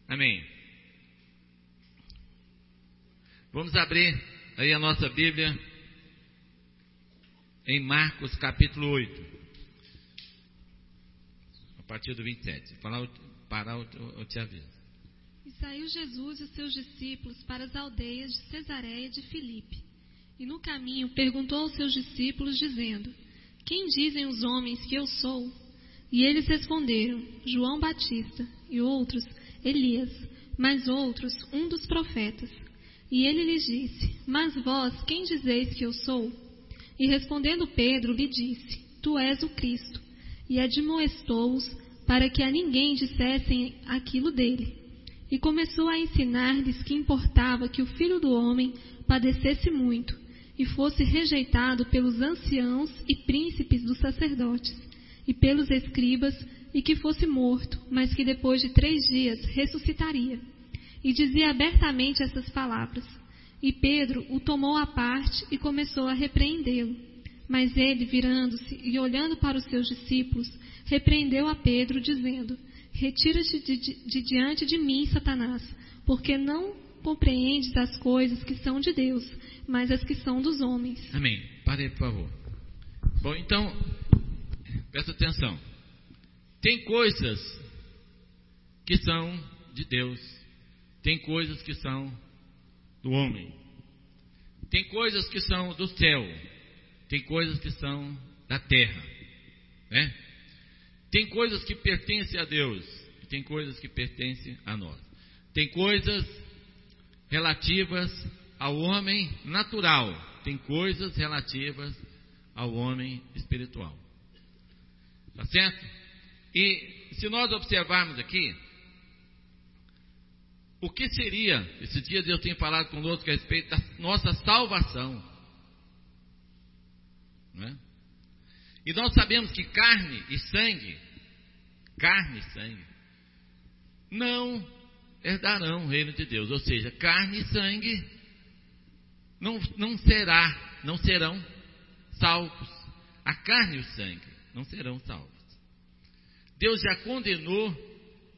Amém. Vamos abrir aí a nossa Bíblia em Marcos capítulo 8, a partir do 27. Parar eu te aviso. E saiu Jesus e os seus discípulos para as aldeias de Cesareia de Filipe. E no caminho perguntou aos seus discípulos, dizendo: Quem dizem os homens que eu sou? E eles responderam: João Batista, e outros, Elias, mas outros, um dos profetas. E ele lhes disse: Mas vós, quem dizeis que eu sou? E respondendo Pedro, lhe disse: Tu és o Cristo. E admoestou-os para que a ninguém dissessem aquilo dele. E começou a ensinar-lhes que importava que o Filho do Homem padecesse muito, e fosse rejeitado pelos anciãos e príncipes dos sacerdotes, e pelos escribas, e que fosse morto, mas que depois de 3 dias ressuscitaria. E dizia abertamente essas palavras. E Pedro o tomou à parte e começou a repreendê-lo. Mas ele, virando-se e olhando para os seus discípulos, repreendeu a Pedro, dizendo: Retira-te de diante de mim, Satanás, porque não compreendes as coisas que são de Deus, mas as que são dos homens. Amém. Pare aí, por favor. Bom, então, presta atenção. Tem coisas que são de Deus, tem coisas que são do homem, tem coisas que são do céu, tem coisas que são da terra, né? Tem coisas que pertencem a Deus e tem coisas que pertencem a nós. Tem coisas relativas ao homem natural, tem coisas relativas ao homem espiritual. Tá certo? E se nós observarmos aqui, o que seria, esses dias eu tenho falado conosco a respeito da nossa salvação, né? E nós sabemos que carne e sangue, não herdarão o reino de Deus. Ou seja, carne e sangue não serão salvos. A carne e o sangue não serão salvos. Deus já condenou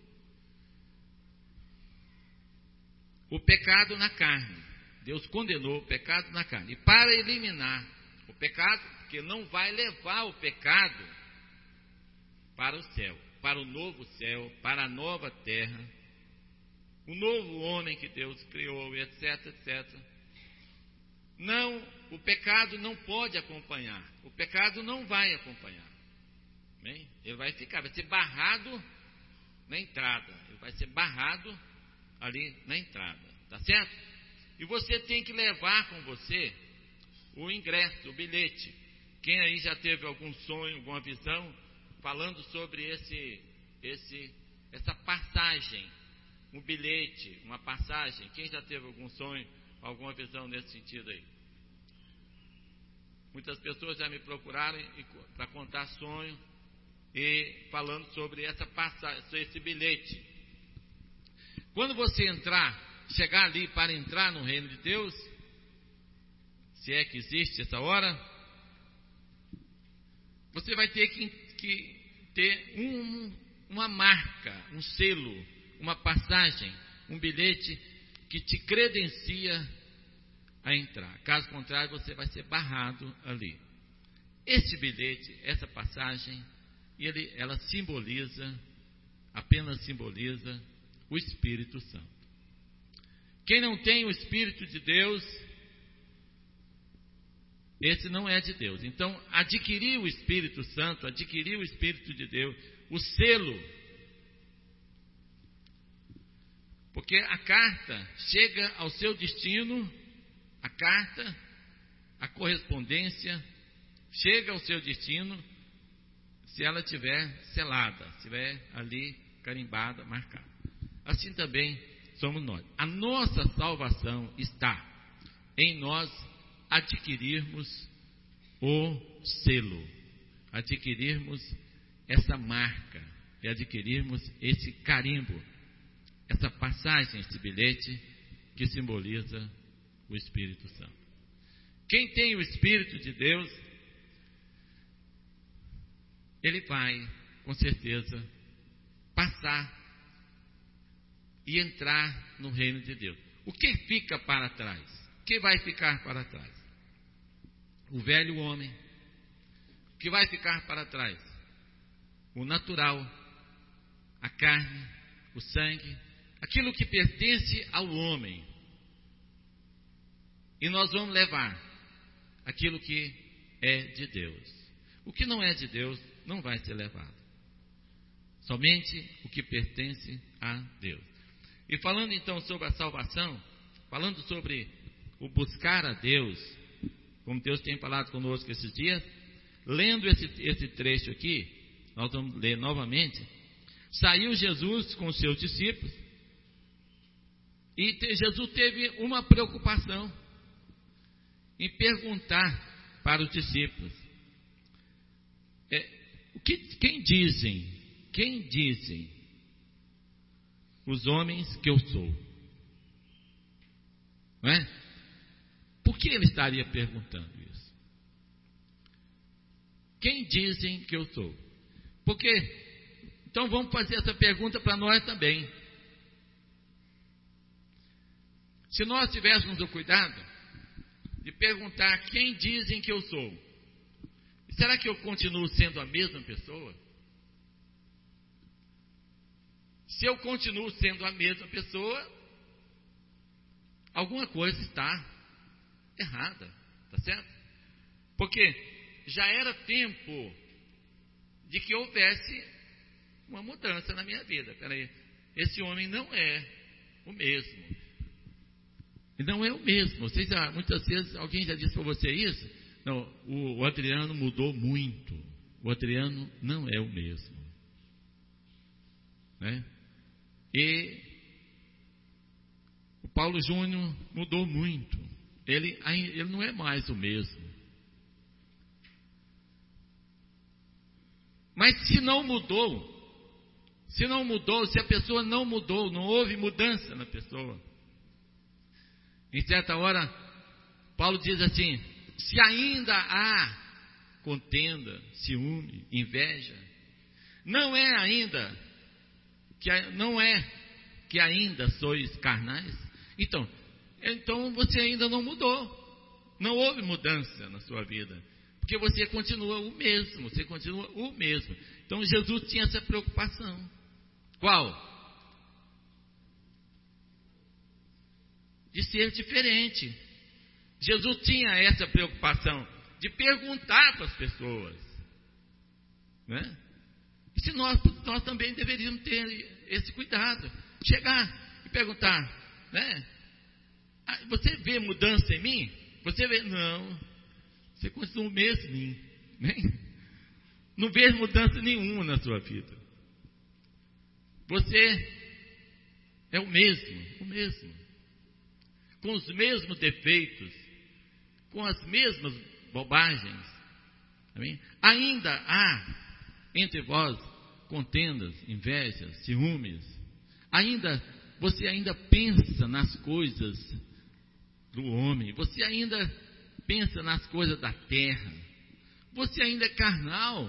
o pecado na carne. Deus condenou o pecado na carne. E para eliminar o pecado, porque não vai levar o pecado para o céu, para o novo céu, para a nova terra, o novo homem que Deus criou, etc, etc. Não, o pecado não pode acompanhar. O pecado não vai acompanhar. Bem, ele vai ser barrado na entrada. Ele vai ser barrado ali na entrada, tá certo? E você tem que levar com você o ingresso, o bilhete. Quem aí já teve algum sonho, alguma visão, falando sobre essa passagem, um bilhete, uma passagem, quem já teve algum sonho, alguma visão nesse sentido aí? Muitas pessoas já me procuraram para contar sonho e falando sobre essa passagem, esse bilhete. Quando você chegar ali para entrar no reino de Deus, se é que existe essa hora, você vai ter que ter uma marca, um selo, uma passagem, um bilhete que te credencia a entrar. Caso contrário, você vai ser barrado ali. Este bilhete, essa passagem, ela apenas simboliza o Espírito Santo. Quem não tem o Espírito de Deus, esse não é de Deus. Então, adquirir o Espírito Santo, adquirir o Espírito de Deus, o selo, porque a carta chega ao seu destino, a carta, a correspondência, chega ao seu destino, se ela estiver selada, estiver ali carimbada, marcada. Assim também somos nós. A nossa salvação está em nós adquirirmos o selo, adquirirmos essa marca e adquirirmos esse carimbo, essa passagem, esse bilhete que simboliza o Espírito Santo. Quem tem o Espírito de Deus, ele vai, com certeza, passar e entrar no reino de Deus. O que fica para trás? O que vai ficar para trás? O velho homem. O que vai ficar para trás? O natural, a carne, o sangue, aquilo que pertence ao homem. E nós vamos levar aquilo que é de Deus. O que não é de Deus não vai ser levado. Somente o que pertence a Deus. E falando então sobre a salvação, falando sobre o buscar a Deus, como Deus tem falado conosco esses dias, lendo esse trecho aqui, nós vamos ler novamente. Saiu Jesus com os seus discípulos e Jesus teve uma preocupação em perguntar para os discípulos: quem dizem os homens que eu sou? Não é? Por que ele estaria perguntando isso? Quem dizem que eu sou? Porque, então vamos fazer essa pergunta para nós também. Se nós tivéssemos o cuidado de perguntar quem dizem que eu sou, será que eu continuo sendo a mesma pessoa? Se eu continuo sendo a mesma pessoa, alguma coisa está errada, tá certo? Porque já era tempo de que houvesse uma mudança na minha vida. Peraí, esse homem não é o mesmo. Não é o mesmo. Vocês muitas vezes alguém já disse para você isso? Não, o Adriano mudou muito. O Adriano não é o mesmo, né? E o Paulo Júnior mudou muito. Ele não é mais o mesmo. Mas se não mudou, se a pessoa não mudou, não houve mudança na pessoa, em certa hora, Paulo diz assim: se ainda há contenda, ciúme, inveja, não é que ainda sois carnais? Então você ainda não mudou, não houve mudança na sua vida, porque você continua o mesmo, Então Jesus tinha essa preocupação. Qual? De ser diferente. Jesus tinha essa preocupação de perguntar para as pessoas, né? E se nós também deveríamos ter esse cuidado, chegar e perguntar, né? Você vê mudança em mim? Você vê? Não, você continua o mesmo, né? Não vê mudança nenhuma na sua vida. Você é o mesmo, com os mesmos defeitos, com as mesmas bobagens. Amém? Ainda há entre vós contendas, invejas, ciúmes. Você ainda pensa nas coisas do homem, você ainda pensa nas coisas da terra, você ainda é carnal.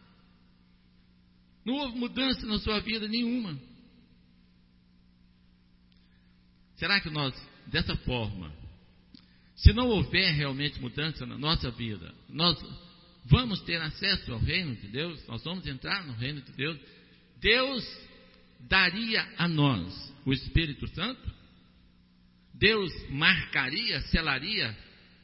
Não houve mudança na sua vida nenhuma. Será que nós, dessa forma, se não houver realmente mudança na nossa vida, nós vamos ter acesso ao reino de Deus? Nós vamos entrar no reino de Deus? Deus daria a nós o Espírito Santo? Deus marcaria, selaria?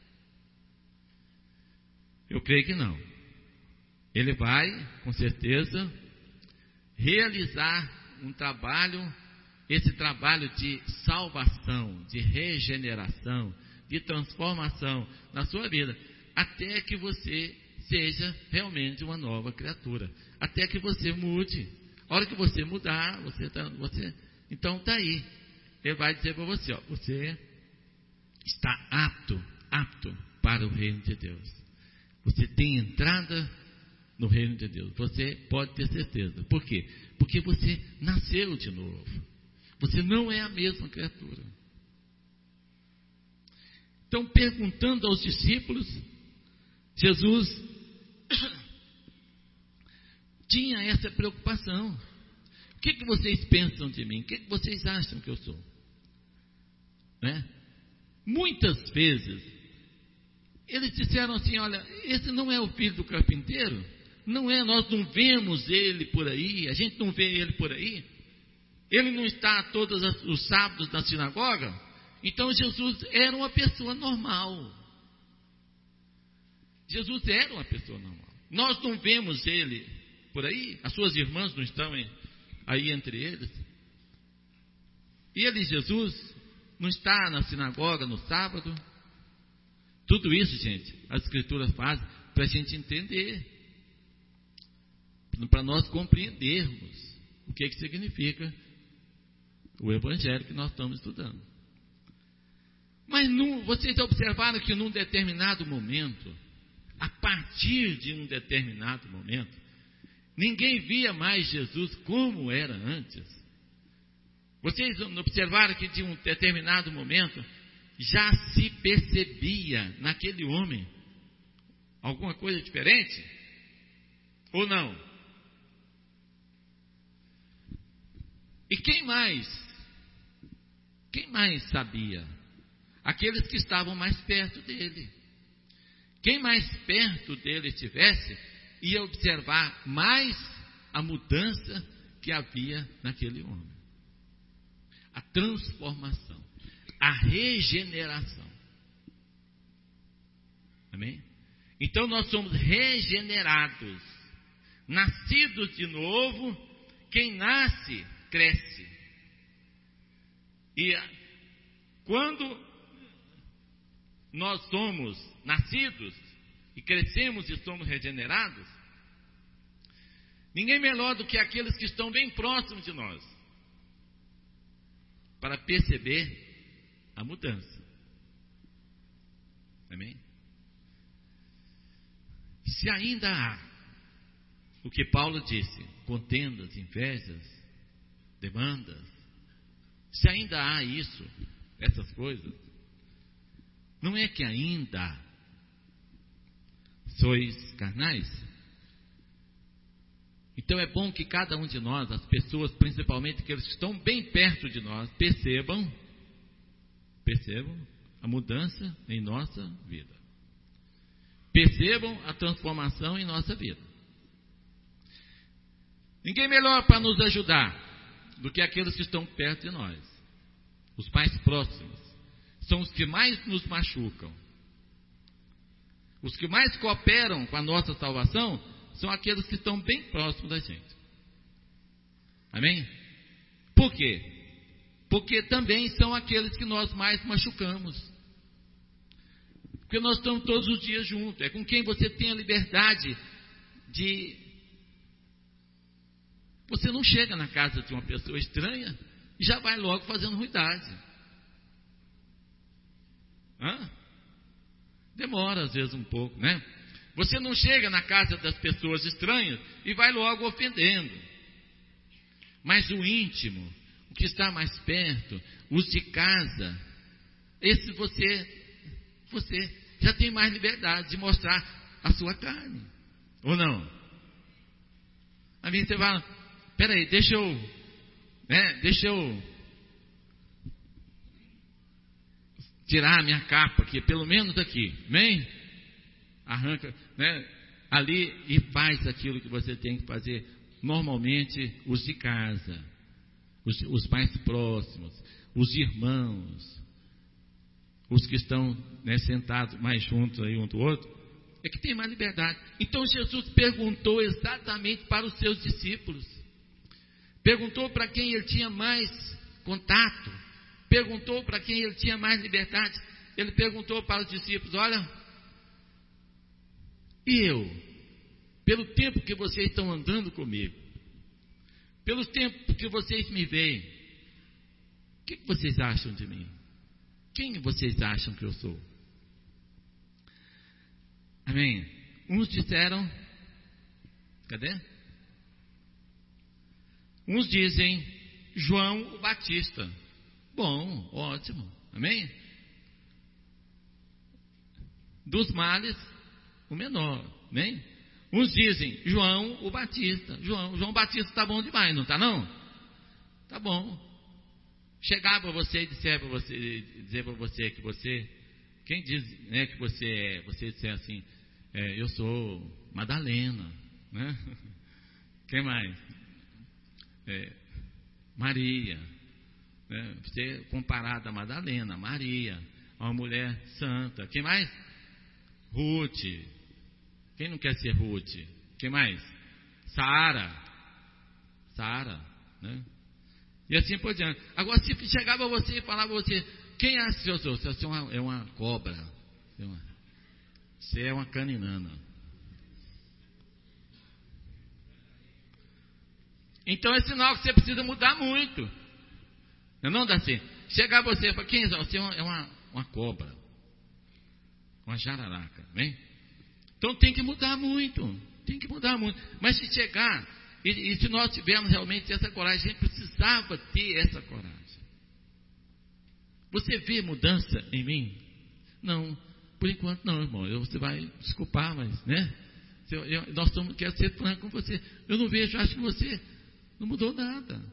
Eu creio que não. Ele vai, com certeza, realizar um trabalho, esse trabalho de salvação, de regeneração, de transformação na sua vida, até que você seja realmente uma nova criatura, até que você mude. A hora que você mudar, então está aí. Ele vai dizer para você, você está apto para o reino de Deus. Você tem entrada no reino de Deus. Você pode ter certeza. Por quê? Porque você nasceu de novo. Você não é a mesma criatura. Então, perguntando aos discípulos, Jesus tinha essa preocupação. que vocês pensam de mim? O que vocês acham que eu sou? Né? Muitas vezes, eles disseram assim, olha, esse não é o filho do carpinteiro? Não é, nós não vemos ele por aí, a gente não vê ele por aí. Ele não está todos os sábados na sinagoga? Então Jesus era uma pessoa normal. Jesus era uma pessoa normal. Nós não vemos ele por aí, as suas irmãs não estão aí entre eles. E ele, Jesus, não está na sinagoga no sábado. Tudo isso, gente, as escrituras fazem para a gente entender, para nós compreendermos o que significa o evangelho que nós estamos estudando. Mas vocês observaram que num determinado momento, a partir de um determinado momento, ninguém via mais Jesus como era antes. Vocês observaram que de um determinado momento já se percebia naquele homem alguma coisa diferente? Ou não? E quem mais sabia? Aqueles que estavam mais perto dele. Quem mais perto dele estivesse, ia observar mais a mudança que havia naquele homem. A transformação, a regeneração. Amém? Então nós somos regenerados, nascidos de novo. Quem nasce, cresce. E quando nós somos nascidos e crescemos e somos regenerados, ninguém melhor do que aqueles que estão bem próximos de nós para perceber a mudança. Amém? Se ainda há o que Paulo disse, contendas, invejas, demandas, se ainda há isso, essas coisas, não é que ainda sois carnais? Então é bom que cada um de nós, as pessoas, principalmente aqueles que estão bem perto de nós, percebam a mudança em nossa vida. Percebam a transformação em nossa vida. Ninguém melhor para nos ajudar do que aqueles que estão perto de nós. Os mais próximos são os que mais nos machucam. Os que mais cooperam com a nossa salvação são aqueles que estão bem próximos da gente. Amém? Por quê? Porque também são aqueles que nós mais machucamos. Porque nós estamos todos os dias juntos. É com quem você tem a liberdade de... Você não chega na casa de uma pessoa estranha e já vai logo fazendo ruidade. Demora às vezes um pouco, né? Você não chega na casa das pessoas estranhas e vai logo ofendendo. Mas o íntimo, o que está mais perto, os de casa, esse você já tem mais liberdade de mostrar a sua carne. Ou não? A mim você fala, peraí, deixa eu tirar a minha capa aqui, pelo menos aqui, amém? Arranca, né, ali e faz aquilo que você tem que fazer. Normalmente, os de casa, os mais próximos, os irmãos, os que estão, né, sentados mais juntos aí um do outro, é que tem mais liberdade. Então Jesus perguntou exatamente para os seus discípulos, perguntou para quem ele tinha mais contato, perguntou para quem ele tinha mais liberdade. Ele perguntou para os discípulos, olha, e eu, pelo tempo que vocês estão andando comigo, pelo tempo que vocês me veem, o que vocês acham de mim? Quem vocês acham que eu sou? Amém? Uns disseram, cadê? Uns dizem, João o Batista. Bom, ótimo, amém? Dos males, o menor, amém? Uns dizem, João o Batista. João Batista está bom demais, não está não? bom. Chegar para você e dizer para você que você, quem diz, né, que você disser assim, eu sou Madalena, né? Quem mais? Maria, né? Você comparado a Madalena, Maria, uma mulher santa. Quem mais? Ruth. Quem não quer ser Ruth? Quem mais? Sara, né? E assim por diante. Agora, se chegar para você e falar para você, quem acha que eu sou? Você é uma cobra, você é uma caninana. Então é sinal que você precisa mudar muito. Não dá assim. Chegar para você e falar, quem é você? É uma cobra, uma jararaca, né? Então tem que mudar muito. Mas se chegar, e se nós tivermos realmente essa coragem, a gente precisava ter essa coragem. Você vê mudança em mim? Não, por enquanto não, irmão. Você vai desculpar, mas, né? Quero ser franco com você. Eu não vejo, acho que você não mudou nada.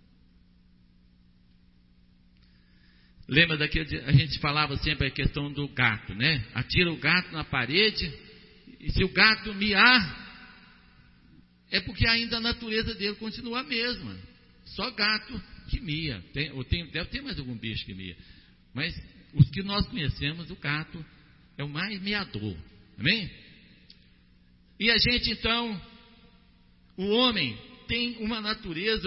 Lembra daquele, a gente falava sempre a questão do gato, né? Atira o gato na parede, e se o gato miar, é porque ainda a natureza dele continua a mesma. Só gato que mia. Deve ter mais algum bicho que mia. Mas os que nós conhecemos, o gato é o mais miador. Amém? E a gente então, o homem tem uma natureza,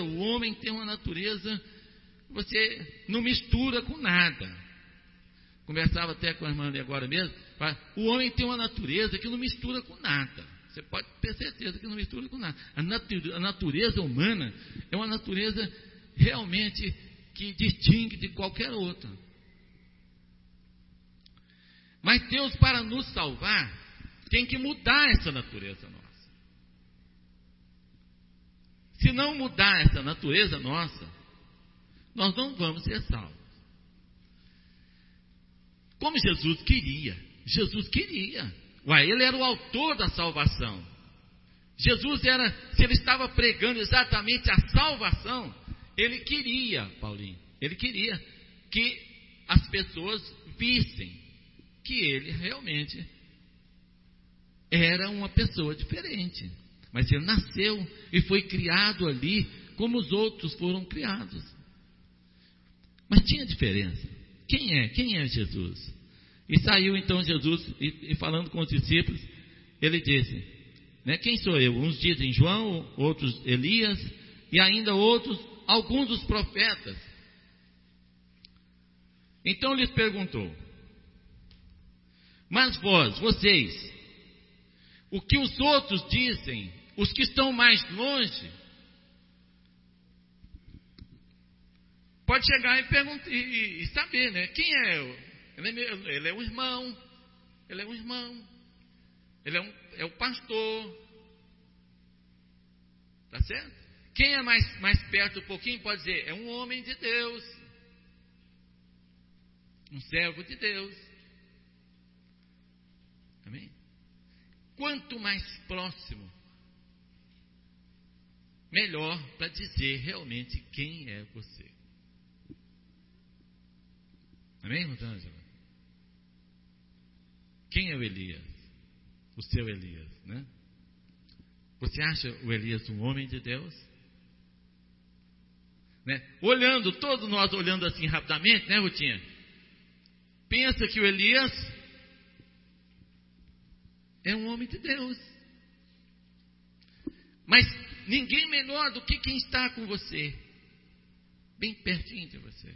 você não mistura com nada. Conversava até com a irmã ali agora mesmo. O homem tem uma natureza que não mistura com nada. Você pode ter certeza que não mistura com nada. A natureza humana é uma natureza realmente que distingue de qualquer outra. Mas Deus, para nos salvar, tem que mudar essa natureza nossa. Se não mudar essa natureza nossa, nós não vamos ser salvos. Como Jesus queria. Ele era o autor da salvação. Se ele estava pregando exatamente a salvação, ele queria, Paulinho, ele queria que as pessoas vissem que ele realmente era uma pessoa diferente. Mas ele nasceu e foi criado ali como os outros foram criados. Mas tinha diferença. Quem é Jesus? E saiu então Jesus, e falando com os discípulos, ele disse, né, quem sou eu? Uns dizem João, outros Elias, e ainda outros, alguns dos profetas. Então lhes perguntou, mas vocês, o que os outros dizem, os que estão mais longe, pode chegar e perguntar, e saber, né? Quem é eu? Ele é um irmão, ele é o pastor, tá certo? Quem é mais perto um pouquinho pode dizer, é um homem de Deus, um servo de Deus, amém? Quanto mais próximo, melhor para dizer realmente quem é você. Amém, Rosângela? Quem é o Elias? O seu Elias, né? Você acha o Elias um homem de Deus? Né? Todos nós olhando assim rapidamente, né, Rutinha? Pensa que o Elias é um homem de Deus. Mas ninguém melhor do que quem está com você, bem pertinho de você,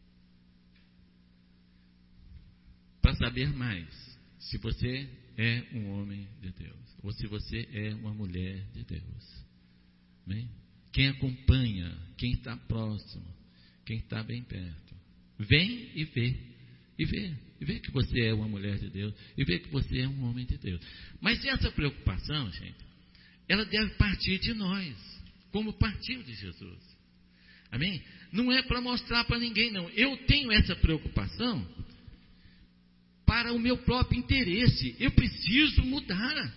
para saber mais se você é um homem de Deus ou se você é uma mulher de Deus. Amém? Quem acompanha, quem está próximo, quem está bem perto, vem e vê que você é uma mulher de Deus e vê que você é um homem de Deus. Mas essa preocupação, gente, ela deve partir de nós, como partiu de Jesus. Amém? Não é para mostrar para ninguém, não. Eu tenho essa preocupação para o meu próprio interesse. Eu preciso mudar.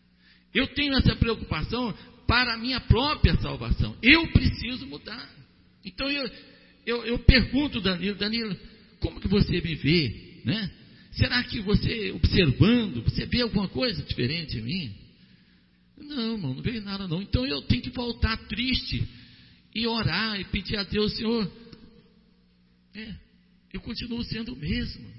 Eu tenho essa preocupação para a minha própria salvação. Eu preciso mudar. Então eu pergunto, Danilo, como que você me vê, né? Será que você, observando, você vê alguma coisa diferente em mim? Não, irmão, não vejo nada não. Então eu tenho que voltar triste e orar e pedir a Deus, Senhor, eu continuo sendo o mesmo.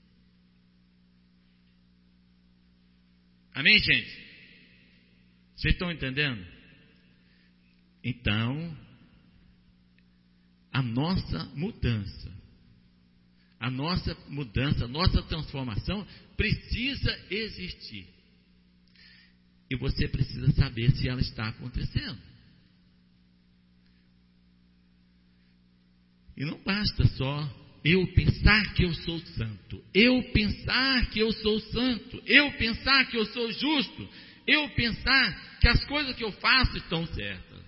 Amém, gente? Vocês estão entendendo? Então, a nossa mudança, a nossa transformação precisa existir. E você precisa saber se ela está acontecendo. E não basta só eu pensar que eu sou santo, eu pensar que eu sou santo, eu pensar que eu sou justo, eu pensar que as coisas que eu faço estão certas.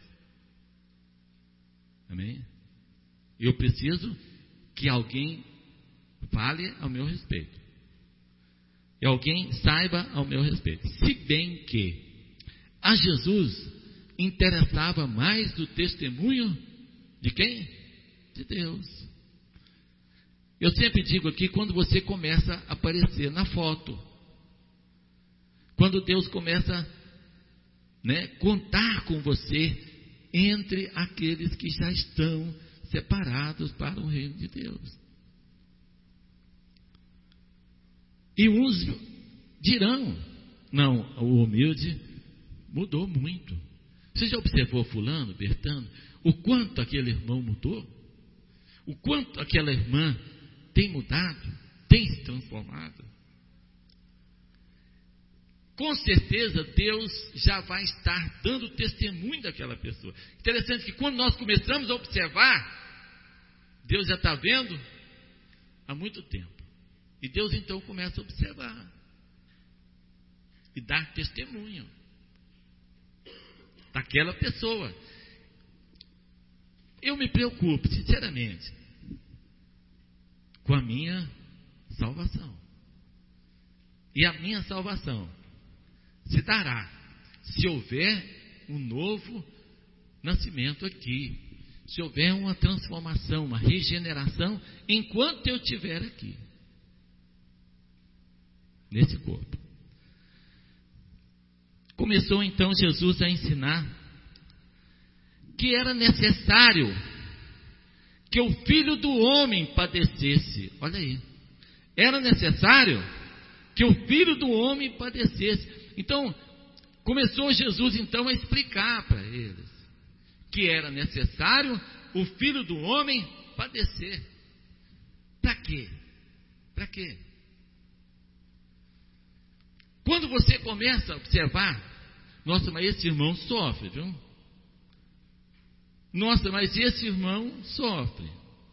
Amém? Eu preciso que alguém fale ao meu respeito. E alguém saiba ao meu respeito. Se bem que a Jesus interessava mais do testemunho de quem? De Deus. Eu sempre digo aqui, quando você começa a aparecer na foto, quando Deus começa a contar com você entre aqueles que já estão separados para o reino de Deus. E uns dirão, não, o humilde mudou muito. Você já observou fulano, Bertano, o quanto aquele irmão mudou? O quanto aquela irmã tem mudado, tem se transformado? Com certeza Deus já vai estar dando testemunho daquela pessoa. Interessante que quando nós começamos a observar, Deus já está vendo há muito tempo. E Deus então começa a observar e dar testemunho daquela pessoa. Eu me preocupo, sinceramente, com a minha salvação. E a minha salvação se dará se houver um novo nascimento aqui, se houver uma transformação, uma regeneração, enquanto eu estiver aqui, nesse corpo. Começou então Jesus a ensinar que era necessário que o Filho do Homem padecesse. Olha aí, era necessário que o Filho do Homem padecesse. Então, começou Jesus então a explicar para eles que era necessário o Filho do Homem padecer. Para quê? Para quê? Quando você começa a observar, nossa, mas esse irmão sofre, viu? Nossa, mas esse irmão sofre.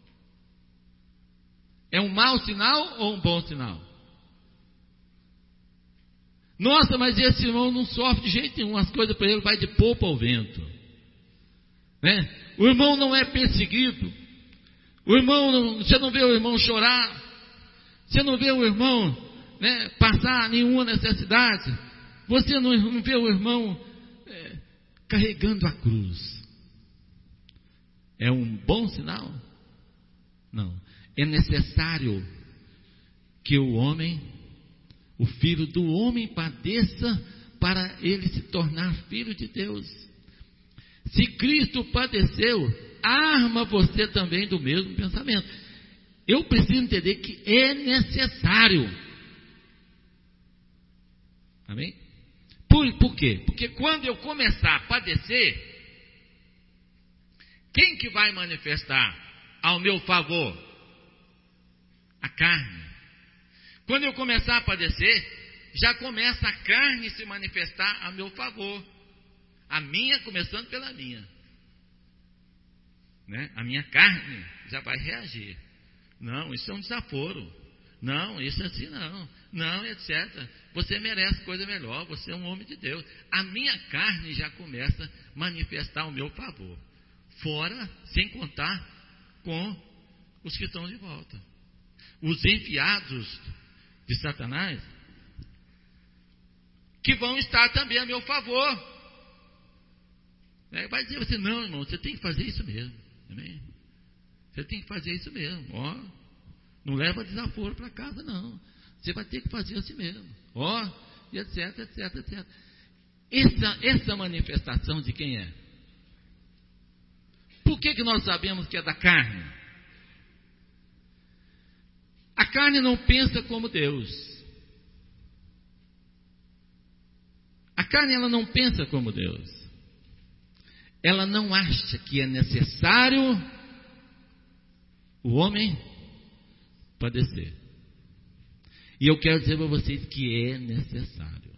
É um mau sinal ou um bom sinal? Nossa, mas esse irmão não sofre de jeito nenhum, as coisas para ele vai de popa ao vento. Né? O irmão não é perseguido. O irmão, você não vê o irmão chorar. Você não vê o irmão passar nenhuma necessidade. Você não vê o irmão carregando a cruz. É um bom sinal? Não. É necessário que o homem, o Filho do Homem, padeça para ele se tornar filho de Deus. Se Cristo padeceu, arma você também do mesmo pensamento. Eu preciso entender que é necessário. Amém? Por quê? Porque quando eu começar a padecer, quem que vai manifestar ao meu favor? A carne. Quando eu começar a padecer, já começa a carne se manifestar a meu favor. A minha, começando pela minha. A minha carne já vai reagir. Não, isso é um desaforo. Não, isso assim não. Não, etc. Você merece coisa melhor, você é um homem de Deus. A minha carne já começa a manifestar o meu favor. Fora, sem contar com os que estão de volta. Os enviados de Satanás, que vão estar também a meu favor. Vai dizer você, não, irmão, você tem que fazer isso mesmo. Amém? Você tem que fazer isso mesmo, ó. Não leva desaforo para casa, não. Você vai ter que fazer assim mesmo, ó, e etc, etc, etc. Essa manifestação de quem é? Por que nós sabemos que é da carne? A carne não pensa como Deus. A carne, ela não pensa como Deus. Ela não acha que é necessário o homem padecer. E eu quero dizer para vocês que é necessário.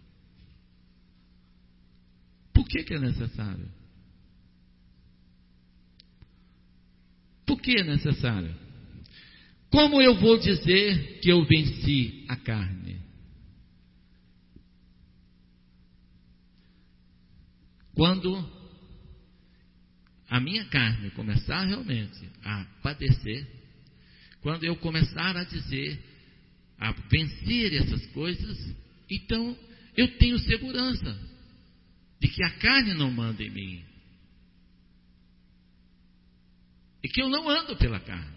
Por que é necessário? Por que é necessário? Como eu vou dizer que eu venci a carne? Quando a minha carne começar realmente a padecer, quando eu começar a dizer, a vencer essas coisas, então eu tenho segurança de que a carne não manda em mim. E que eu não ando pela carne.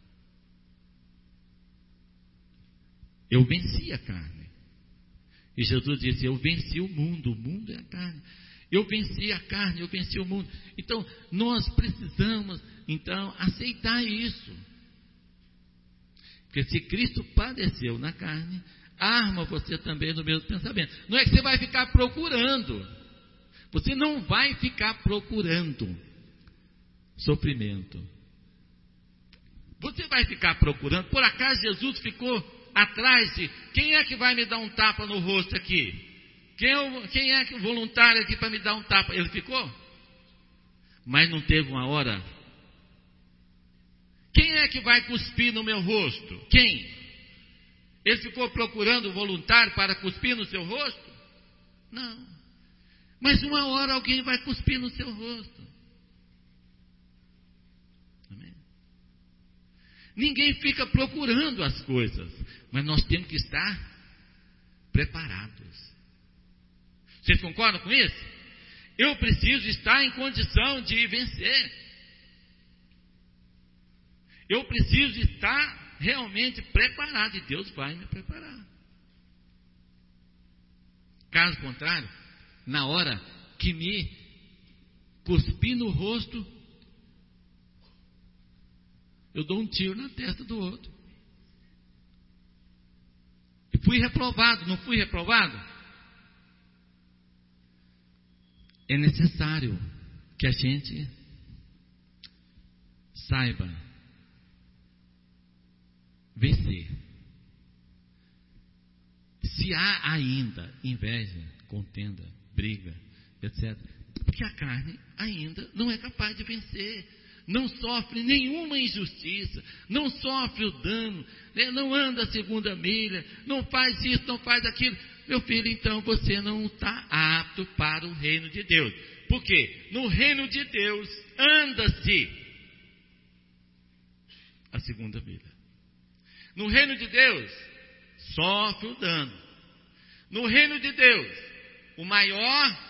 Eu venci a carne. E Jesus disse, eu venci o mundo é a carne. Eu venci a carne, eu venci o mundo. Então, nós precisamos, então, aceitar isso. Porque se Cristo padeceu na carne, arma você também no mesmo pensamento. Não é que você vai ficar procurando. Você não vai ficar procurando sofrimento. Você vai ficar procurando. Por acaso Jesus ficou atrás de quem é que vai me dar um tapa no rosto aqui? Quem é que voluntário aqui para me dar um tapa? Ele ficou? Mas não teve uma hora. Quem é que vai cuspir no meu rosto? Quem? Ele ficou procurando voluntário para cuspir no seu rosto? Não. Mas uma hora alguém vai cuspir no seu rosto. Amém? Ninguém fica procurando as coisas, mas nós temos que estar preparados. Vocês concordam com isso? Eu preciso estar em condição de vencer. Eu preciso estar realmente preparado, e Deus vai me preparar. Caso contrário, na hora que me cuspir no rosto, eu dou um tiro na testa do outro. E fui reprovado, não fui reprovado? É necessário que a gente saiba vencer. Se há ainda inveja, contenda, briga, etc., porque a carne ainda não é capaz de vencer, não sofre nenhuma injustiça, não sofre o dano, não anda a segunda milha, não faz isso, não faz aquilo. Meu filho, então você não está apto para o reino de Deus. Por quê? No reino de Deus anda-se a segunda milha. No reino de Deus sofre o dano. No reino de Deus, o maior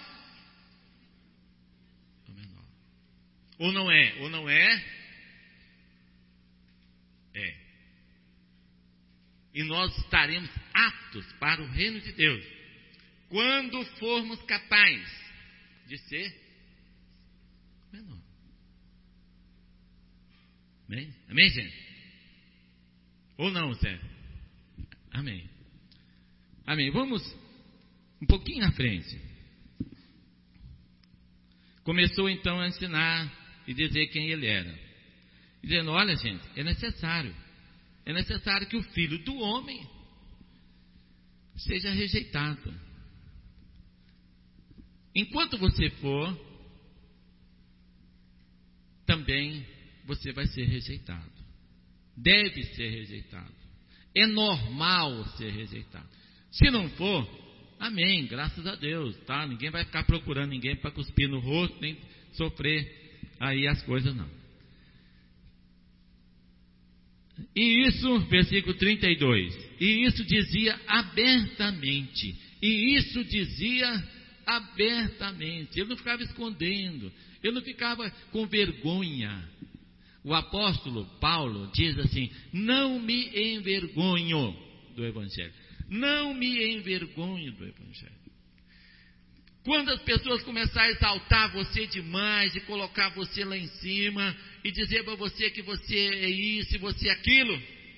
o menor. Ou não é? Ou não é? É. E nós estaremos aptos para o reino de Deus quando formos capazes de ser menor. Amém? Amém, gente? Ou não, Zé? Amém. Amém. Vamos um pouquinho à frente. Começou então a ensinar e dizer quem ele era. Dizendo, olha gente, é necessário que o Filho do Homem seja rejeitado. Enquanto você for, também você vai ser rejeitado. Deve ser rejeitado. É normal ser rejeitado. Se não for, amém, graças a Deus, tá? Ninguém vai ficar procurando ninguém para cuspir no rosto, nem sofrer aí as coisas, não. E isso, versículo 32, e isso dizia abertamente, ele não ficava escondendo, ele não ficava com vergonha, O apóstolo Paulo diz assim: não me envergonho do Evangelho. Não me envergonho do Evangelho. Quando as pessoas começarem a exaltar você demais, e colocar você lá em cima, e dizer para você que você é isso e você é aquilo,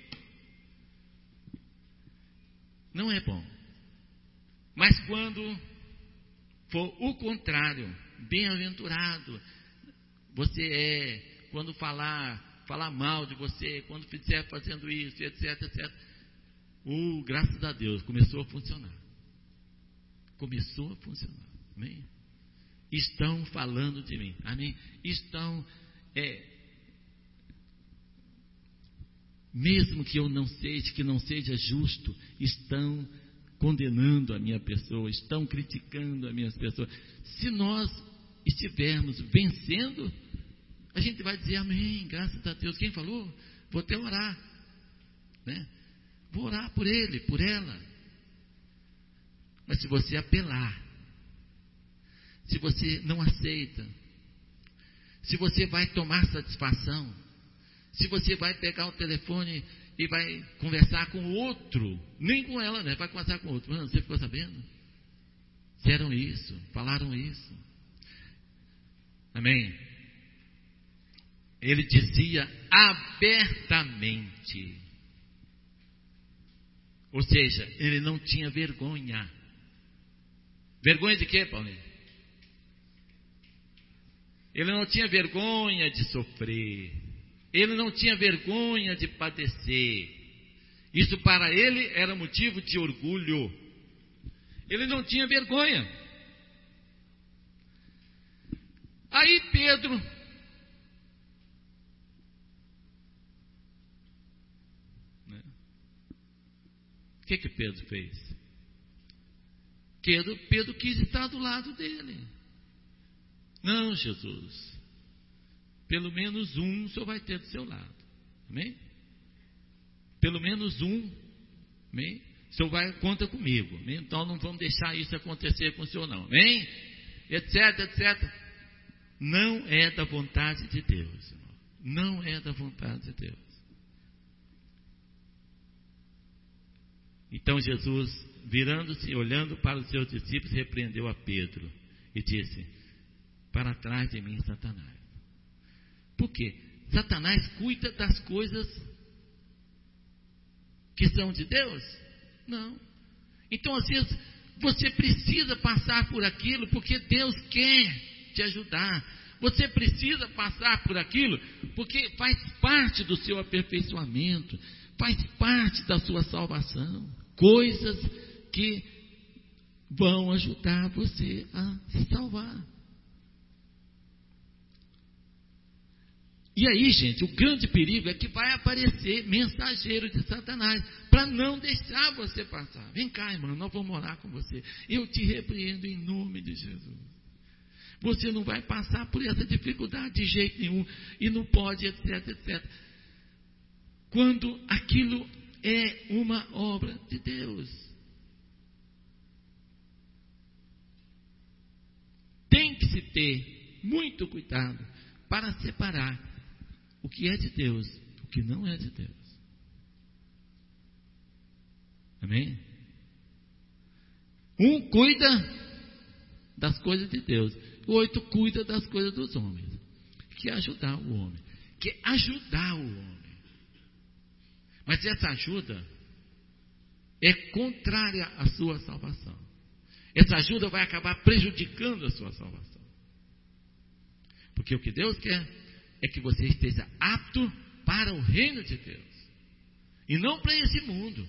não é bom. Mas quando for o contrário, bem-aventurado você é, quando falar mal de você, quando fizer fazendo isso, etc, etc. Graças a Deus, começou a funcionar. Começou a funcionar. Amém? Estão falando de mim. Amém? Estão, mesmo que eu não seja, que não seja justo, estão condenando a minha pessoa, estão criticando a minha pessoa. Se nós estivermos vencendo, a gente vai dizer amém, graças a Deus. Quem falou? Vou até orar, né? Vou orar por ele, por ela. Mas se você apelar, se você não aceita, se você vai tomar satisfação, se você vai pegar o telefone e vai conversar com o outro, nem com ela, né? Vai conversar com o outro. Mano, você ficou sabendo? Fizeram isso, falaram isso. Amém? Ele dizia abertamente. Ou seja, ele não tinha vergonha. Vergonha de quê, Paulinho? Ele não tinha vergonha de sofrer. Ele não tinha vergonha de padecer. Isso para ele era motivo de orgulho. Ele não tinha vergonha. Aí Pedro, né? O que Pedro fez? Pedro quis estar do lado dele. Não, Jesus, pelo menos um o senhor vai ter do seu lado. Amém? Pelo menos um. Amém? O senhor conta comigo. Amém? Então não vamos deixar isso acontecer com o senhor não. Amém? Etc, etc. Não é da vontade de Deus, irmão. Não é da vontade de Deus. Então Jesus, virando-se e olhando para os seus discípulos, repreendeu a Pedro e disse: para trás de mim, Satanás. Por quê? Satanás cuida das coisas que são de Deus? Não. Então, às vezes, você precisa passar por aquilo porque Deus quer te ajudar. Você precisa passar por aquilo porque faz parte do seu aperfeiçoamento, faz parte da sua salvação. Coisas que vão ajudar você a se salvar. E aí, gente, o grande perigo é que vai aparecer mensageiro de Satanás para não deixar você passar. Vem cá, irmão, nós vamos orar com você. Eu te repreendo em nome de Jesus. Você não vai passar por essa dificuldade de jeito nenhum. E não pode, etc, etc. Quando aquilo é uma obra de Deus. Tem que se ter muito cuidado para separar o que é de Deus, o que não é de Deus. Amém? Um cuida das coisas de Deus, o outro cuida das coisas dos homens. Que é ajudar o homem. Que é ajudar o homem. Mas essa ajuda é contrária à sua salvação. Essa ajuda vai acabar prejudicando a sua salvação. Porque o que Deus quer é que você esteja apto para o reino de Deus. E não para esse mundo.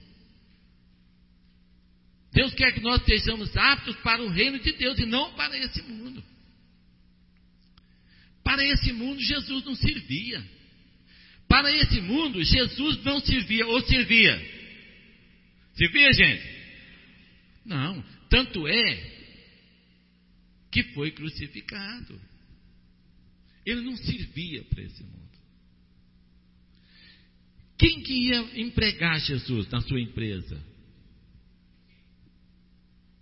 Deus quer que nós estejamos aptos para o reino de Deus e não para esse mundo. Para esse mundo Jesus não servia. Para esse mundo Jesus não servia. Ou servia? Servia, gente? Não. Tanto é que foi crucificado. Ele não servia para esse mundo. Quem que ia empregar Jesus na sua empresa?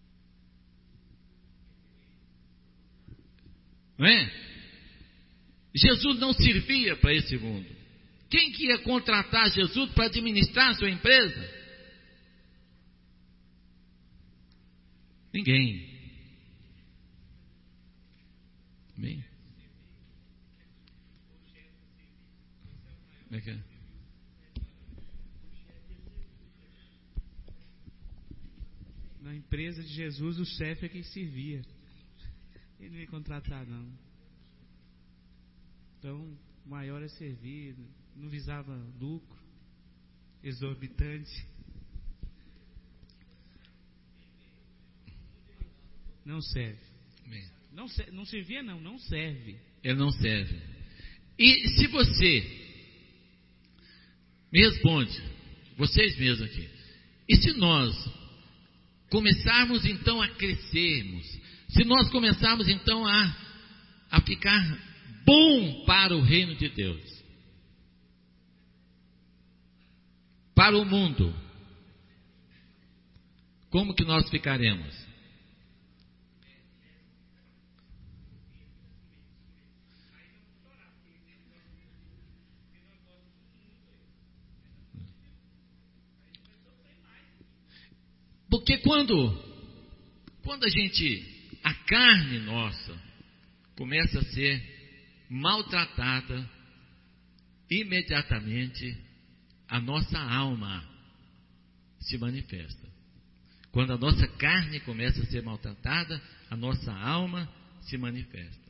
Não é? Jesus não servia para esse mundo. Quem que ia contratar Jesus para administrar a sua empresa? Ninguém. Amém? Como é que é? Na empresa de Jesus, o chefe é quem servia. Ele não ia contratar, não. Então, o maior é servir, não visava lucro exorbitante. Não serve. Não servia, não serve. Ele não serve. E se você me responde, vocês mesmos aqui, e se nós começarmos então a crescermos, se nós começarmos então a ficar bom para o reino de Deus, para o mundo, como que nós ficaremos? Porque quando a carne nossa começa a ser maltratada, imediatamente a nossa alma se manifesta. Quando a nossa carne começa a ser maltratada, a nossa alma se manifesta.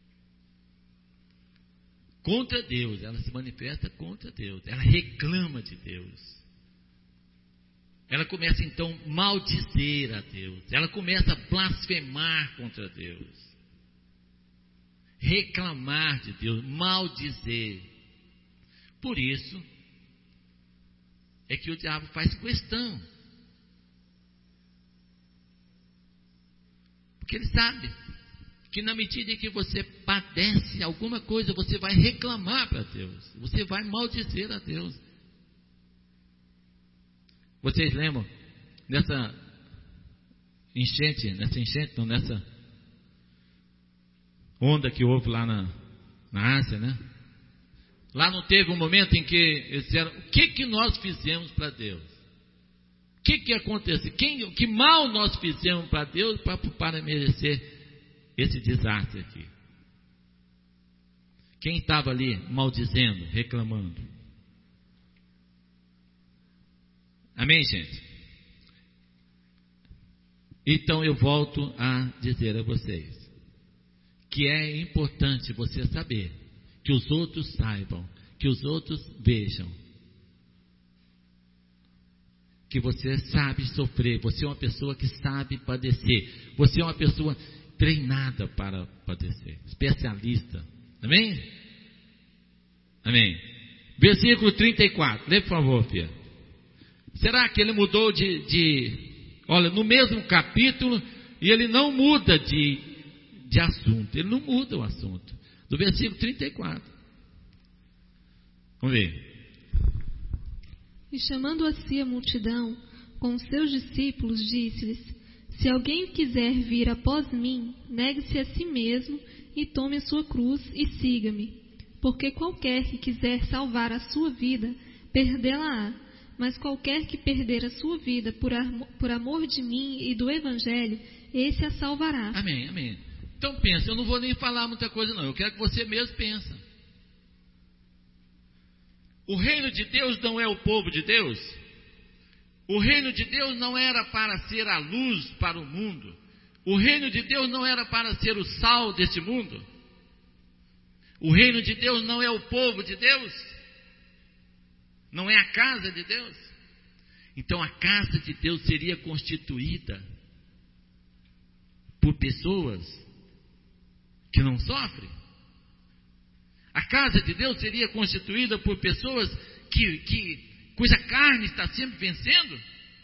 Contra Deus, ela se manifesta contra Deus, ela reclama de Deus. Ela começa então a maldizer a Deus. Ela começa a blasfemar contra Deus. Reclamar de Deus, maldizer. Por isso é que o diabo faz questão. Porque ele sabe que na medida em que você padece alguma coisa, você vai reclamar para Deus. Você vai maldizer a Deus. Vocês lembram nessa onda que houve lá na Ásia, né? Lá não teve um momento em que eles disseram, o que nós fizemos para Deus? O que aconteceu? Que mal nós fizemos para Deus para merecer esse desastre aqui? Quem estava ali maldizendo, reclamando? Amém, gente? Então eu volto a dizer a vocês que é importante você saber, que os outros saibam, que os outros vejam, que você sabe sofrer, você é uma pessoa que sabe padecer, você é uma pessoa treinada para padecer, especialista. Amém? Amém. Versículo 34, lê por favor, filha. Será que ele mudou olha, no mesmo capítulo, e ele não muda de assunto, ele não muda o assunto, do versículo 34. Vamos ver. E chamando a si a multidão, com os seus discípulos, disse-lhes, se alguém quiser vir após mim, negue-se a si mesmo, e tome a sua cruz, e siga-me. Porque qualquer que quiser salvar a sua vida, perdê-la-á. Mas qualquer que perder a sua vida por amor de mim e do Evangelho, esse a salvará. Amém, amém. Então pensa, eu não vou nem falar muita coisa não, eu quero que você mesmo pense. O reino de Deus não é o povo de Deus? O reino de Deus não era para ser a luz para o mundo? O reino de Deus não era para ser o sal deste mundo? O reino de Deus não é o povo de Deus? Não é a casa de Deus? Então a casa de Deus seria constituída por pessoas que não sofrem. A casa de Deus seria constituída por pessoas cuja carne está sempre vencendo?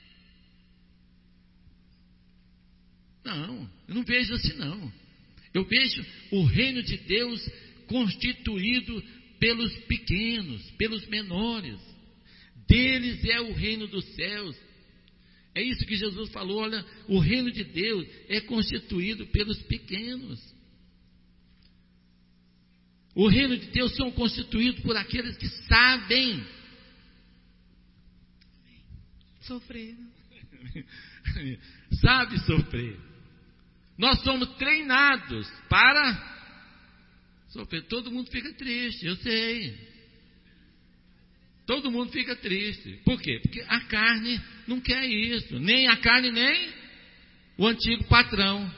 Não, eu não vejo assim não. Eu vejo o reino de Deus constituído pelos pequenos, pelos menores. Deles é o reino dos céus. É isso que Jesus falou, olha, o reino de Deus é constituído pelos pequenos. O reino de Deus são constituídos por aqueles que sabem sofrer. Sabe sofrer. Nós somos treinados para sofrer. Todo mundo fica triste, eu sei. Todo mundo fica triste. Por quê? Porque a carne não quer isso. Nem a carne, nem o antigo patrão,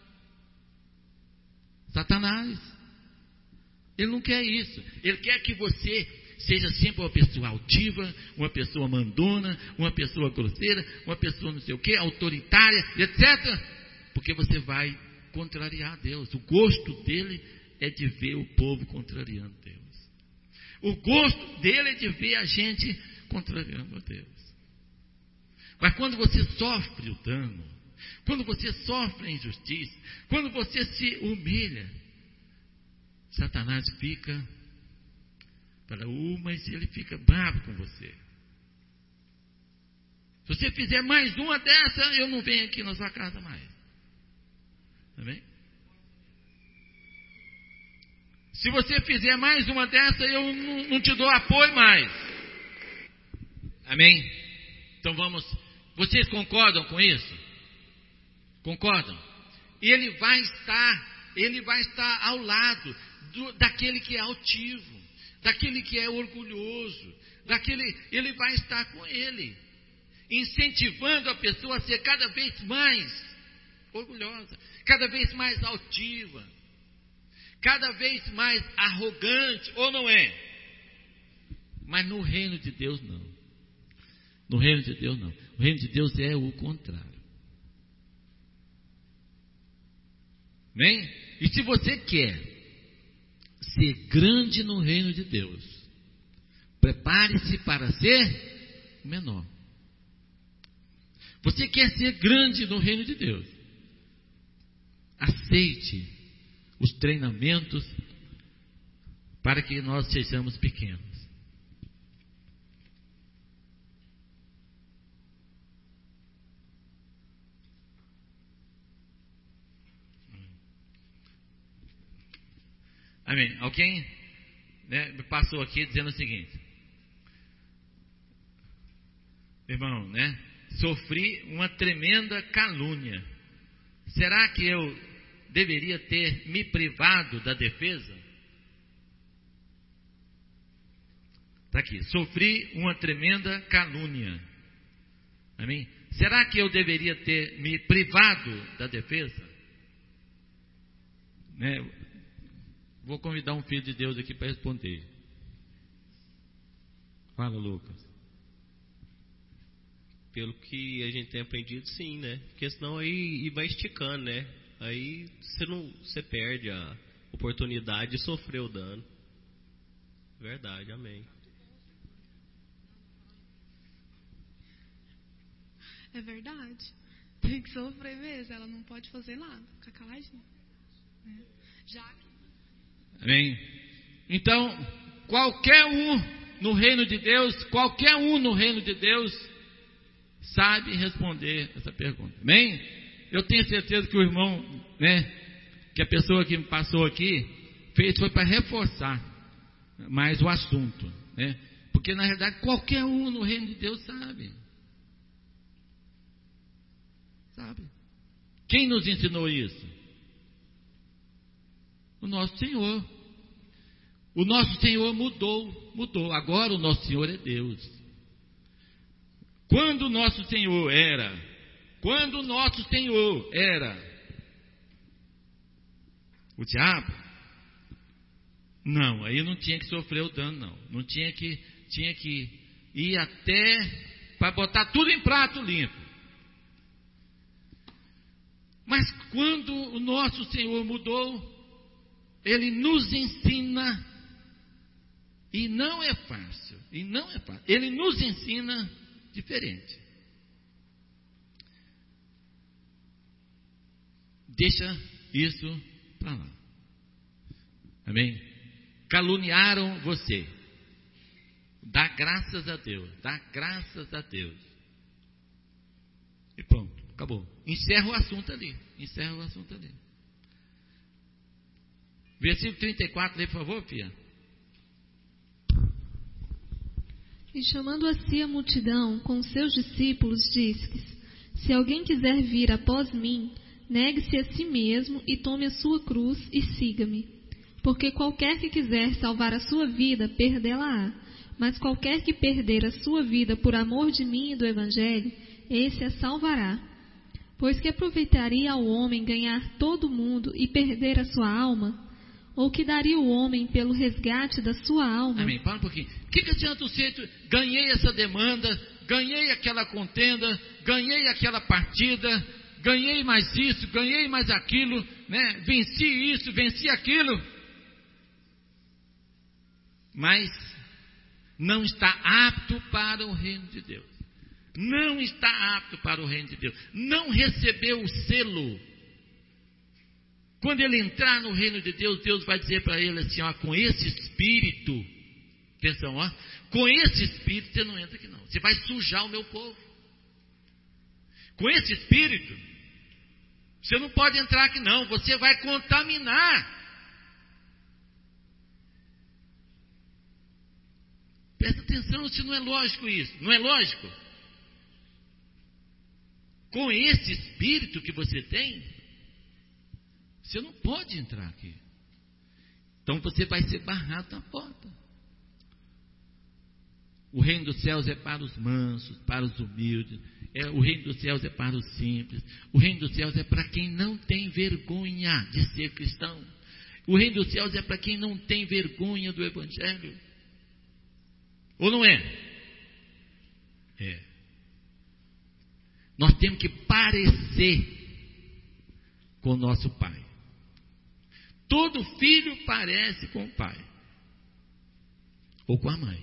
Satanás. Ele não quer isso. Ele quer que você seja sempre uma pessoa altiva, uma pessoa mandona, uma pessoa grosseira, uma pessoa não sei o que, autoritária, etc. Porque você vai contrariar Deus. O gosto dele é de ver o povo contrariando Deus. O gosto dele é de ver a gente contrariando a Deus. Mas quando você sofre o dano, quando você sofre a injustiça, quando você se humilha, Satanás fica, mas ele fica bravo com você. Se você fizer mais uma dessa, eu não venho aqui na sua casa mais. Tá bem? Se você fizer mais uma dessa, eu não te dou apoio mais. Amém? Então vamos. Vocês concordam com isso? Concordam? E ele vai estar ao lado daquele que é altivo, daquele que é orgulhoso, ele vai estar com ele, incentivando a pessoa a ser cada vez mais orgulhosa, cada vez mais altiva, cada vez mais arrogante, ou não é? Mas no reino de Deus não. No reino de Deus não. O reino de Deus é o contrário. Amém? E se você quer ser grande no reino de Deus, prepare-se para ser menor. Você quer ser grande no reino de Deus, aceite os treinamentos para que nós sejamos pequenos. Amém. Alguém me passou aqui dizendo o seguinte: irmão, sofri uma tremenda calúnia. Será que eu deveria ter me privado da defesa? Está aqui, sofri uma tremenda calúnia. Amém? Será que eu deveria ter me privado da defesa? Vou convidar um filho de Deus aqui para responder. Fala, Lucas. Pelo que a gente tem aprendido, sim, Porque senão aí vai esticando, Aí você perde a oportunidade de sofrer o dano. Verdade, amém. É verdade. Tem que sofrer mesmo. Ela não pode fazer nada. Ficar caladinha. Já que... Amém? Então, qualquer um no reino de Deus sabe responder essa pergunta. Amém? Eu tenho certeza que o irmão, que a pessoa que me passou aqui fez foi para reforçar mais o assunto, Porque na realidade qualquer um no reino de Deus sabe. Sabe? Quem nos ensinou isso? O nosso Senhor. O nosso Senhor mudou. Agora o nosso Senhor é Deus. Quando o nosso Senhor era o diabo, não, aí não tinha que sofrer o dano, não. Não tinha que ir até para botar tudo em prato limpo. Mas quando o nosso Senhor mudou, Ele nos ensina, e não é fácil, Ele nos ensina diferente. Deixa isso para lá. Amém? Caluniaram você. Dá graças a Deus. E pronto, acabou. Encerra o assunto ali. Versículo 34, por favor, filha. E chamando a si a multidão com os seus discípulos, disse-lhes: Se alguém quiser vir após mim, negue-se a si mesmo e tome a sua cruz e siga-me. Porque qualquer que quiser salvar a sua vida, perdê-la-á. Mas qualquer que perder a sua vida por amor de mim e do Evangelho, esse a salvará. Pois que aproveitaria ao homem ganhar todo o mundo e perder a sua alma? Ou que daria o homem pelo resgate da sua alma? Amém. Para um pouquinho. O que adianta o ser? Ganhei essa demanda, ganhei aquela contenda, ganhei aquela partida, ganhei mais isso, ganhei mais aquilo, né? Venci isso, venci aquilo. Mas não está apto para o reino de Deus. Não está apto para o reino de Deus. Não recebeu o selo. Quando ele entrar no reino de Deus, Deus vai dizer para ele assim, ó, com esse espírito, atenção, ó, com esse espírito você não entra aqui não. Você vai sujar o meu povo. Com esse espírito, você não pode entrar aqui não. Você vai contaminar. Presta atenção se não é lógico isso. Não é lógico? Com esse espírito que você tem, você não pode entrar aqui. Então você vai ser barrado na porta. O reino dos céus é para os mansos, para os humildes. O reino dos céus é para os simples. O reino dos céus é para quem não tem vergonha de ser cristão. O reino dos céus é para quem não tem vergonha do Evangelho. Ou não é? É. Nós temos que parecer com o nosso Pai. Todo filho parece com o pai. Ou com a mãe.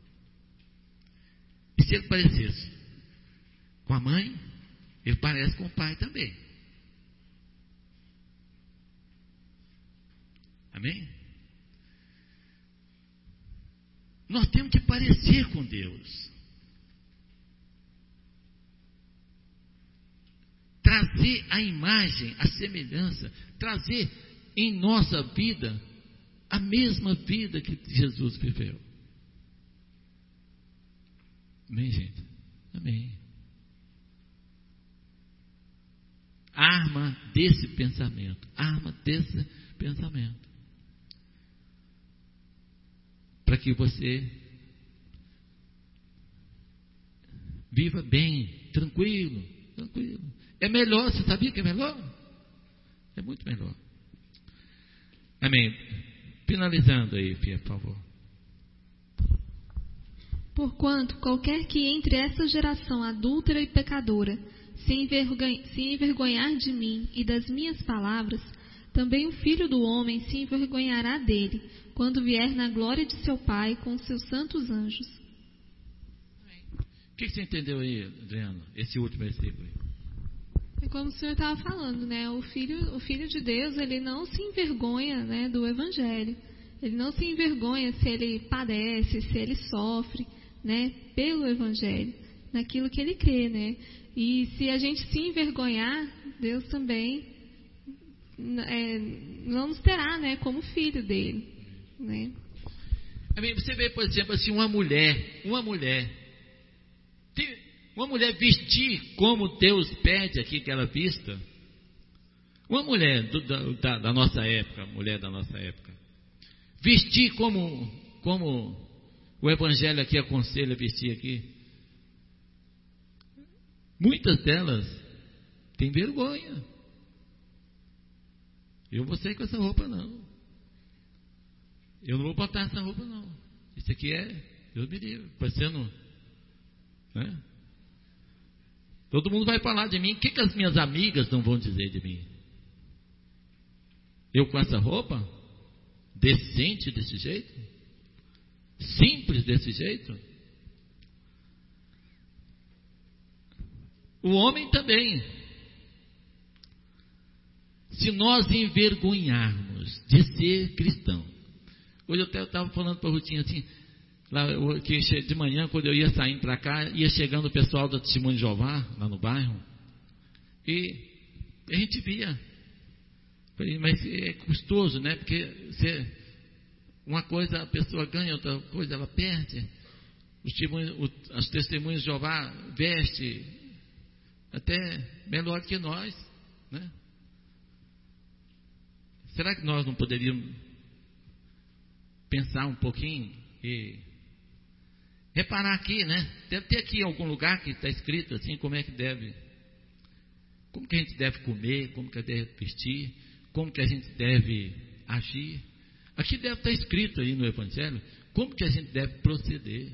E se ele parecesse com a mãe, ele parece com o pai também. Amém? Nós temos que parecer com Deus. Trazer a imagem, a semelhança, trazer em nossa vida a mesma vida que Jesus viveu. Amém, gente? Amém. Arma desse pensamento. Arma desse pensamento. Para que você viva bem, tranquilo, tranquilo. É melhor, você sabia que é melhor? É muito melhor. Amém. Finalizando aí, Fia, por favor. Porquanto qualquer que entre essa geração adúltera e pecadora se envergonhar de mim e das minhas palavras, também o Filho do Homem se envergonhará dele, quando vier na glória de seu Pai com seus santos anjos. O que você entendeu aí, Adriano? Esse último versículo aí. É como o senhor estava falando, né? O filho de Deus, ele não se envergonha, né, do Evangelho. Ele não se envergonha se ele padece, se ele sofre, né, pelo Evangelho, naquilo que ele crê, né? E se a gente se envergonhar, Deus também não nos terá, né, como filho dele, né? Você vê, por exemplo, assim, uma mulher vestir como Deus pede aqui que ela vista. Uma mulher da nossa época, vestir como o Evangelho aqui aconselha vestir aqui. Muitas delas têm vergonha. Eu não vou sair com essa roupa não. Eu não vou botar essa roupa não. Isso aqui Deus me livre, parecendo, né? Todo mundo vai falar de mim. O que as minhas amigas não vão dizer de mim? Eu com essa roupa? Decente desse jeito? Simples desse jeito? O homem também. Se nós envergonharmos de ser cristão. Hoje eu até estava falando para a Rutinha assim, lá, que de manhã, quando eu ia saindo para cá, ia chegando o pessoal da Testemunho de Jeová, lá no bairro, e a gente via Falei, mas é custoso, né? Porque uma coisa a pessoa ganha, outra coisa ela perde. As testemunhas de Jeová veste até melhor que nós, né? Será que nós não poderíamos pensar um pouquinho e reparar aqui, né? Deve ter aqui algum lugar que está escrito assim, como que a gente deve comer, como que a gente deve vestir, como que a gente deve agir. Aqui deve estar escrito aí no Evangelho como que a gente deve proceder.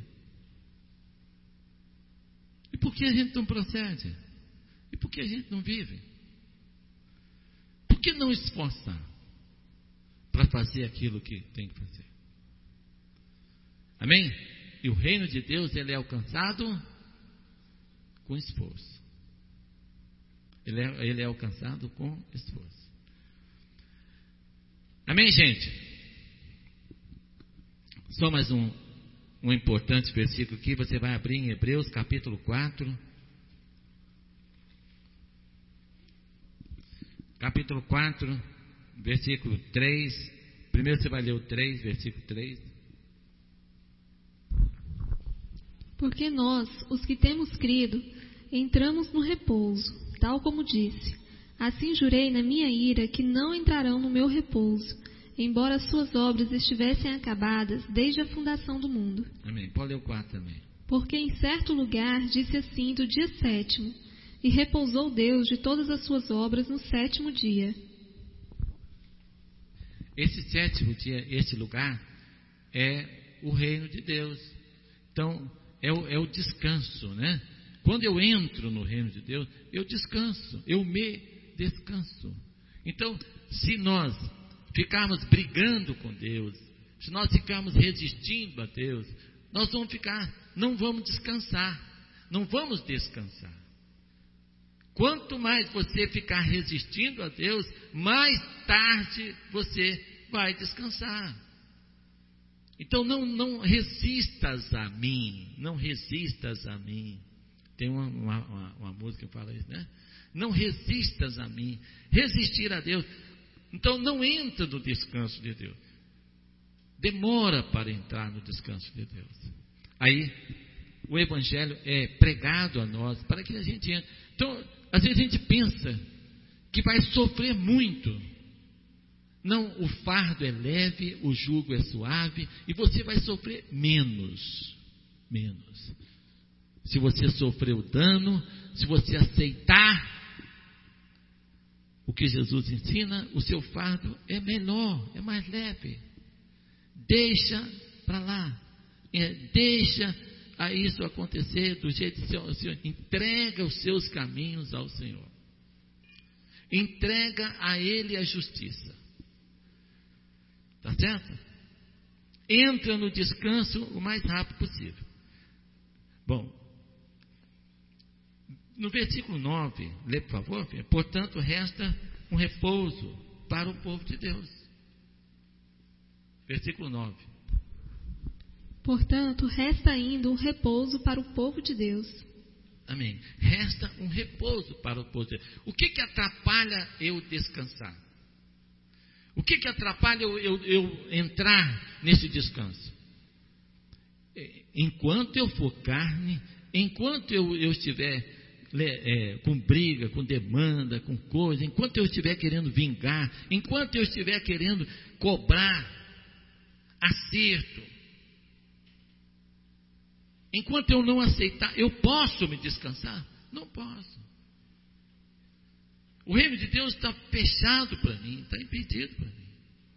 E por que a gente não procede? E por que a gente não vive? Por que não esforçar para fazer aquilo que tem que fazer? Amém? E o reino de Deus, ele é alcançado com esforço. Ele é alcançado com esforço. Amém, gente? Só mais um importante versículo aqui. Você vai abrir em Hebreus capítulo 4. Capítulo 4, versículo 3. Primeiro você vai ler o 3, versículo 3. Porque nós, os que temos crido, entramos no repouso, tal como disse: assim jurei na minha ira que não entrarão no meu repouso, embora suas obras estivessem acabadas desde a fundação do mundo. Amém. Pode ler o 4 também. Porque em certo lugar disse assim do dia 7º, e repousou Deus de todas as suas obras no 7º dia. Esse 7º dia, esse lugar, é o reino de Deus. Então, é o descanso, né? Quando eu entro no reino de Deus, eu descanso, eu me descanso. Então, se nós ficarmos brigando com Deus, se nós ficarmos resistindo a Deus, nós não vamos descansar, não vamos descansar. Quanto mais você ficar resistindo a Deus, mais tarde você vai descansar. Então não resistas a mim, não resistas a mim. Tem uma música que fala isso, né? Não resistas a mim, resistir a Deus. Então não entra no descanso de Deus. Demora para entrar no descanso de Deus. Aí o Evangelho é pregado a nós para que a gente entre. Então, às vezes a gente pensa que vai sofrer muito. Não, o fardo é leve, o jugo é suave e você vai sofrer menos. Se você sofrer o dano, se você aceitar o que Jesus ensina, o seu fardo é menor, é mais leve. Deixa para lá, deixa a isso acontecer do jeito que o Senhor entrega os seus caminhos ao Senhor. Entrega a Ele a justiça. Tá certo? Entra no descanso o mais rápido possível. Bom, no versículo 9, lê por favor, filho. Portanto, resta um repouso para o povo de Deus. Versículo 9. Portanto, resta ainda um repouso para o povo de Deus. Amém. Resta um repouso para o povo de Deus. O que atrapalha eu descansar? O que atrapalha eu entrar nesse descanso? Enquanto eu for carne, enquanto eu estiver com briga, com demanda, com coisa, enquanto eu estiver querendo vingar, enquanto eu estiver querendo cobrar acerto, enquanto eu não aceitar, eu posso me descansar? Não posso. O reino de Deus está fechado para mim, está impedido para mim.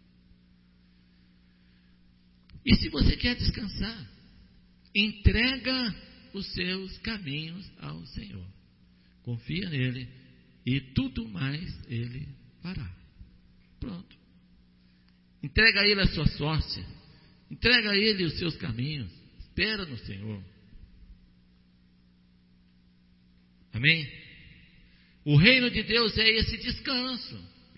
E se você quer descansar, entrega os seus caminhos ao Senhor. Confia nele e tudo mais ele fará. Pronto. Entrega a ele a sua sorte. Entrega a ele os seus caminhos. Espera no Senhor. Amém? O reino de Deus é esse descanso.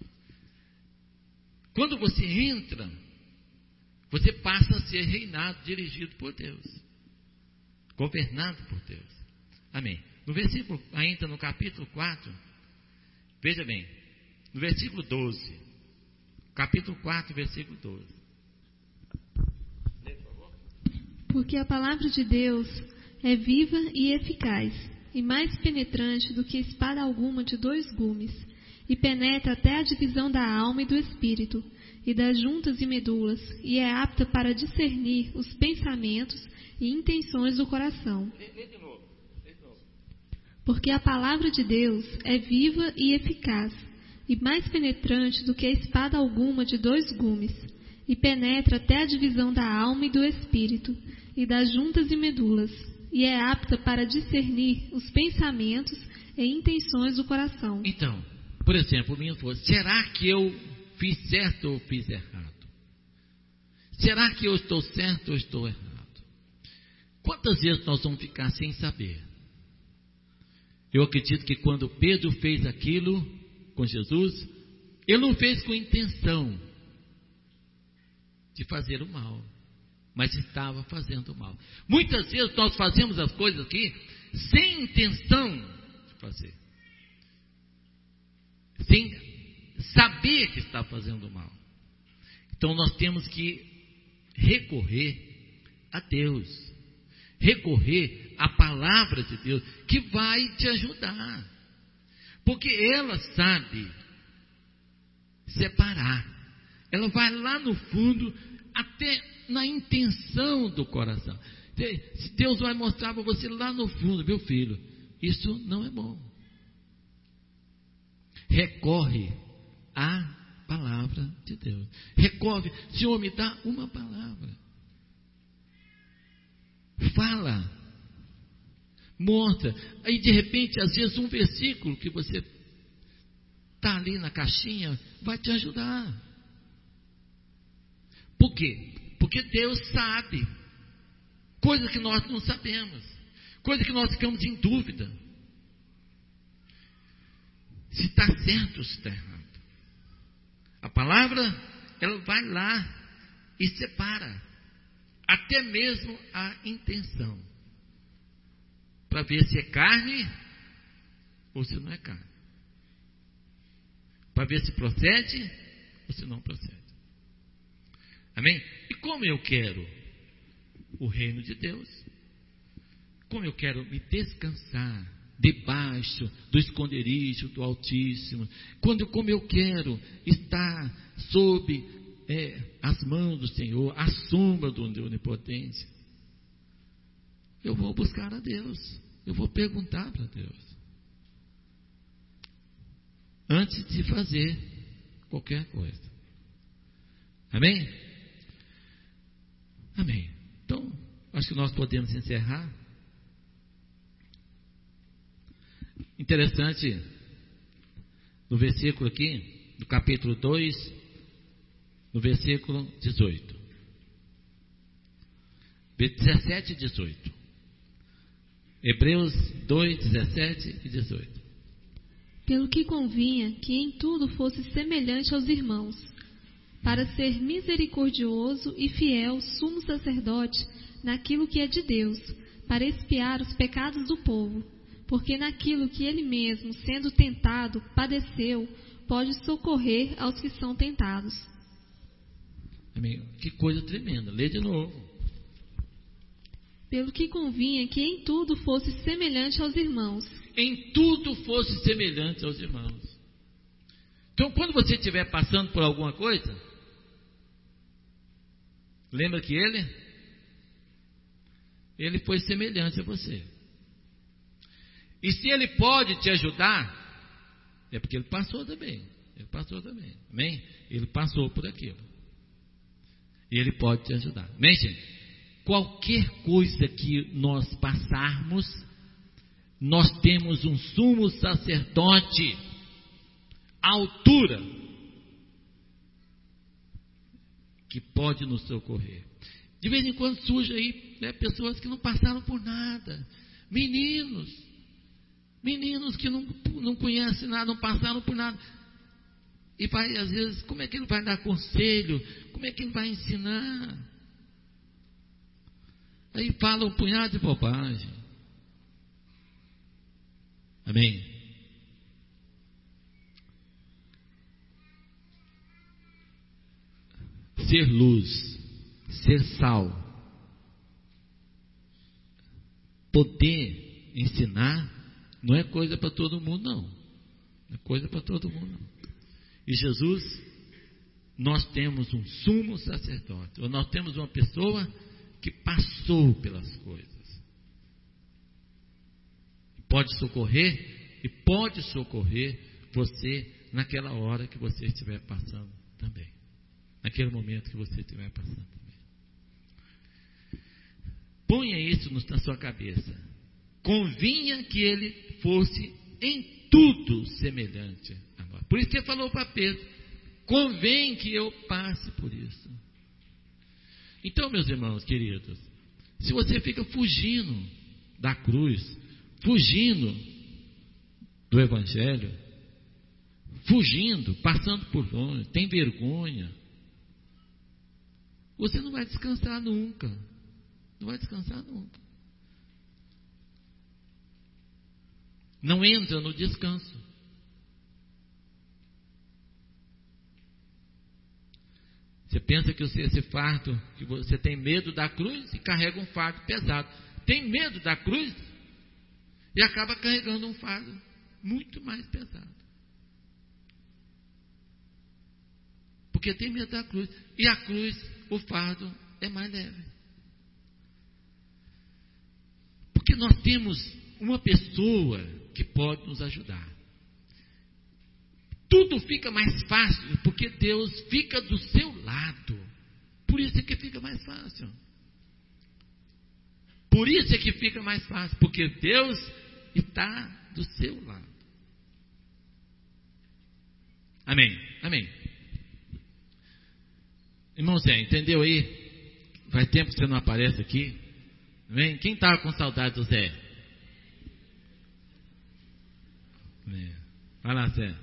Quando você entra, você passa a ser reinado, dirigido por Deus, governado por Deus. Amém. No versículo, ainda no capítulo 4, veja bem, no versículo 12, capítulo 4, versículo 12. Porque a palavra de Deus é viva e eficaz, e mais penetrante do que espada alguma de 2 gumes, e penetra até a divisão da alma e do espírito, e das juntas e medulas, e é apta para discernir os pensamentos e intenções do coração. Lê de novo. Porque a palavra de Deus é viva e eficaz, e mais penetrante do que espada alguma de 2 gumes, e penetra até a divisão da alma e do espírito, e das juntas e medulas, e é apta para discernir os pensamentos e intenções do coração. Então, por exemplo, o menino falou: será que eu fiz certo ou fiz errado? Será que eu estou certo ou estou errado? Quantas vezes nós vamos ficar sem saber? Eu acredito que quando Pedro fez aquilo com Jesus, ele não fez com intenção de fazer o mal, mas estava fazendo o mal. Muitas vezes nós fazemos as coisas aqui sem intenção de fazer, sem saber que está fazendo mal. Então nós temos que recorrer a Deus, recorrer à palavra de Deus, que vai te ajudar, porque ela sabe separar, ela vai lá no fundo, até na intenção do coração. Deus vai mostrar para você lá no fundo: meu filho, isso não é bom. Recorre à palavra de Deus. Recorre: Senhor, me dá uma palavra. Fala, mostra. Aí de repente, às vezes, um versículo que você está ali na caixinha vai te ajudar. Por quê? Porque Deus sabe coisa que nós não sabemos, coisa que nós ficamos em dúvida, se está certo ou se está errado. A palavra, ela vai lá e separa até mesmo a intenção, para ver se é carne ou se não é carne, para ver se procede ou se não procede. Amém? E como eu quero o reino de Deus, como eu quero me descansar debaixo do esconderijo do Altíssimo, como eu quero estar sob as mãos do Senhor, à sombra do Onipotente, eu vou buscar a Deus, eu vou perguntar para Deus, antes de fazer qualquer coisa. Amém? Amém. Então, acho que nós podemos encerrar. Interessante, no versículo aqui, do capítulo 2, no versículo 18. 17 e 18. Hebreus 2, 17 e 18. Pelo que convinha que em tudo fosse semelhante aos irmãos, para ser misericordioso e fiel sumo sacerdote naquilo que é de Deus, para expiar os pecados do povo, porque naquilo que ele mesmo, sendo tentado, padeceu, pode socorrer aos que são tentados. Amém. Que coisa tremenda. Lê de novo. Pelo que convinha que em tudo fosse semelhante aos irmãos. Em tudo fosse semelhante aos irmãos. Então, quando você estiver passando por alguma coisa, lembra que ele foi semelhante a você. E se ele pode te ajudar, é porque ele passou também. Ele passou também. Amém? Ele passou por aquilo. E ele pode te ajudar. Amém, gente? Qualquer coisa que nós passarmos, nós temos um sumo sacerdote à altura que pode nos socorrer. De vez em quando surge aí, né, pessoas que não passaram por nada, meninos que não conhecem nada, não passaram por nada, e vai, às vezes, como é que ele vai dar conselho, como é que ele vai ensinar? Aí fala um punhado de bobagem. Amém? ser luz, ser sal, poder ensinar, não é coisa para todo mundo, não. Não é coisa para todo mundo, não. E Jesus, nós temos um sumo sacerdote, ou nós temos uma pessoa que passou pelas coisas. Pode socorrer e pode socorrer você naquela hora que você estiver passando também. Naquele momento que você estiver passando também. Ponha isso na sua cabeça. Convinha que ele fosse em tudo semelhante a nós. Por isso que ele falou para Pedro: convém que eu passe por isso. Então, meus irmãos queridos, se você fica fugindo da cruz, fugindo do Evangelho, fugindo, passando por longe, tem vergonha, você não vai descansar nunca. Não vai descansar nunca. Não entra no descanso. Você pensa que esse fardo, que você tem medo da cruz e carrega um fardo pesado. Tem medo da cruz e acaba carregando um fardo muito mais pesado. Porque tem medo da cruz. E a cruz, o fardo é mais leve. Porque nós temos uma pessoa que pode nos ajudar. Tudo fica mais fácil porque Deus fica do seu lado. Por isso é que fica mais fácil. Por isso é que fica mais fácil, porque Deus está do seu lado. Amém? Amém. Irmão Zé, entendeu aí? Faz tempo que você não aparece aqui. Amém? Quem estava com saudade do Zé? Vai lá, Zé.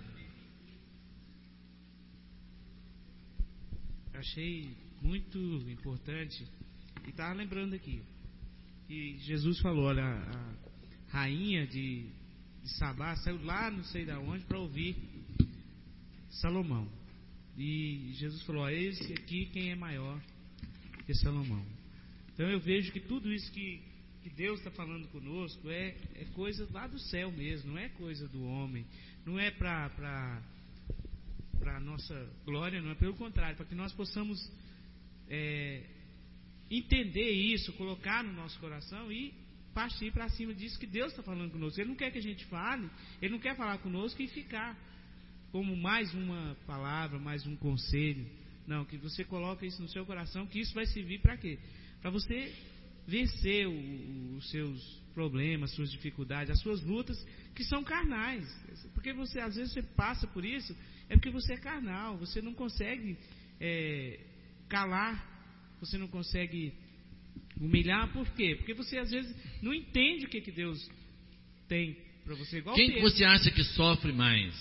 Achei muito importante. E estava lembrando aqui que Jesus falou: olha, a rainha de Sabá saiu lá não sei de onde para ouvir Salomão. E Jesus falou: ó, esse aqui quem é maior que Salomão. Então eu vejo que tudo isso que Deus está falando conosco é coisa lá do céu mesmo, não é coisa do homem, não é para a nossa glória, não é, pelo contrário, para que nós possamos entender isso, colocar no nosso coração e partir para cima disso que Deus está falando conosco. Ele não quer que a gente fale, Ele não quer falar conosco e ficar como mais uma palavra, mais um conselho. Não, que você coloque isso no seu coração, que isso vai servir para quê? Para você vencer os seus problemas, suas dificuldades, as suas lutas, que são carnais. Porque você, às vezes, você passa por isso, é porque você é carnal, você não consegue calar, você não consegue humilhar. Por quê? Porque você, às vezes, não entende o que Deus tem para você. Igual quem que você acha que sofre mais?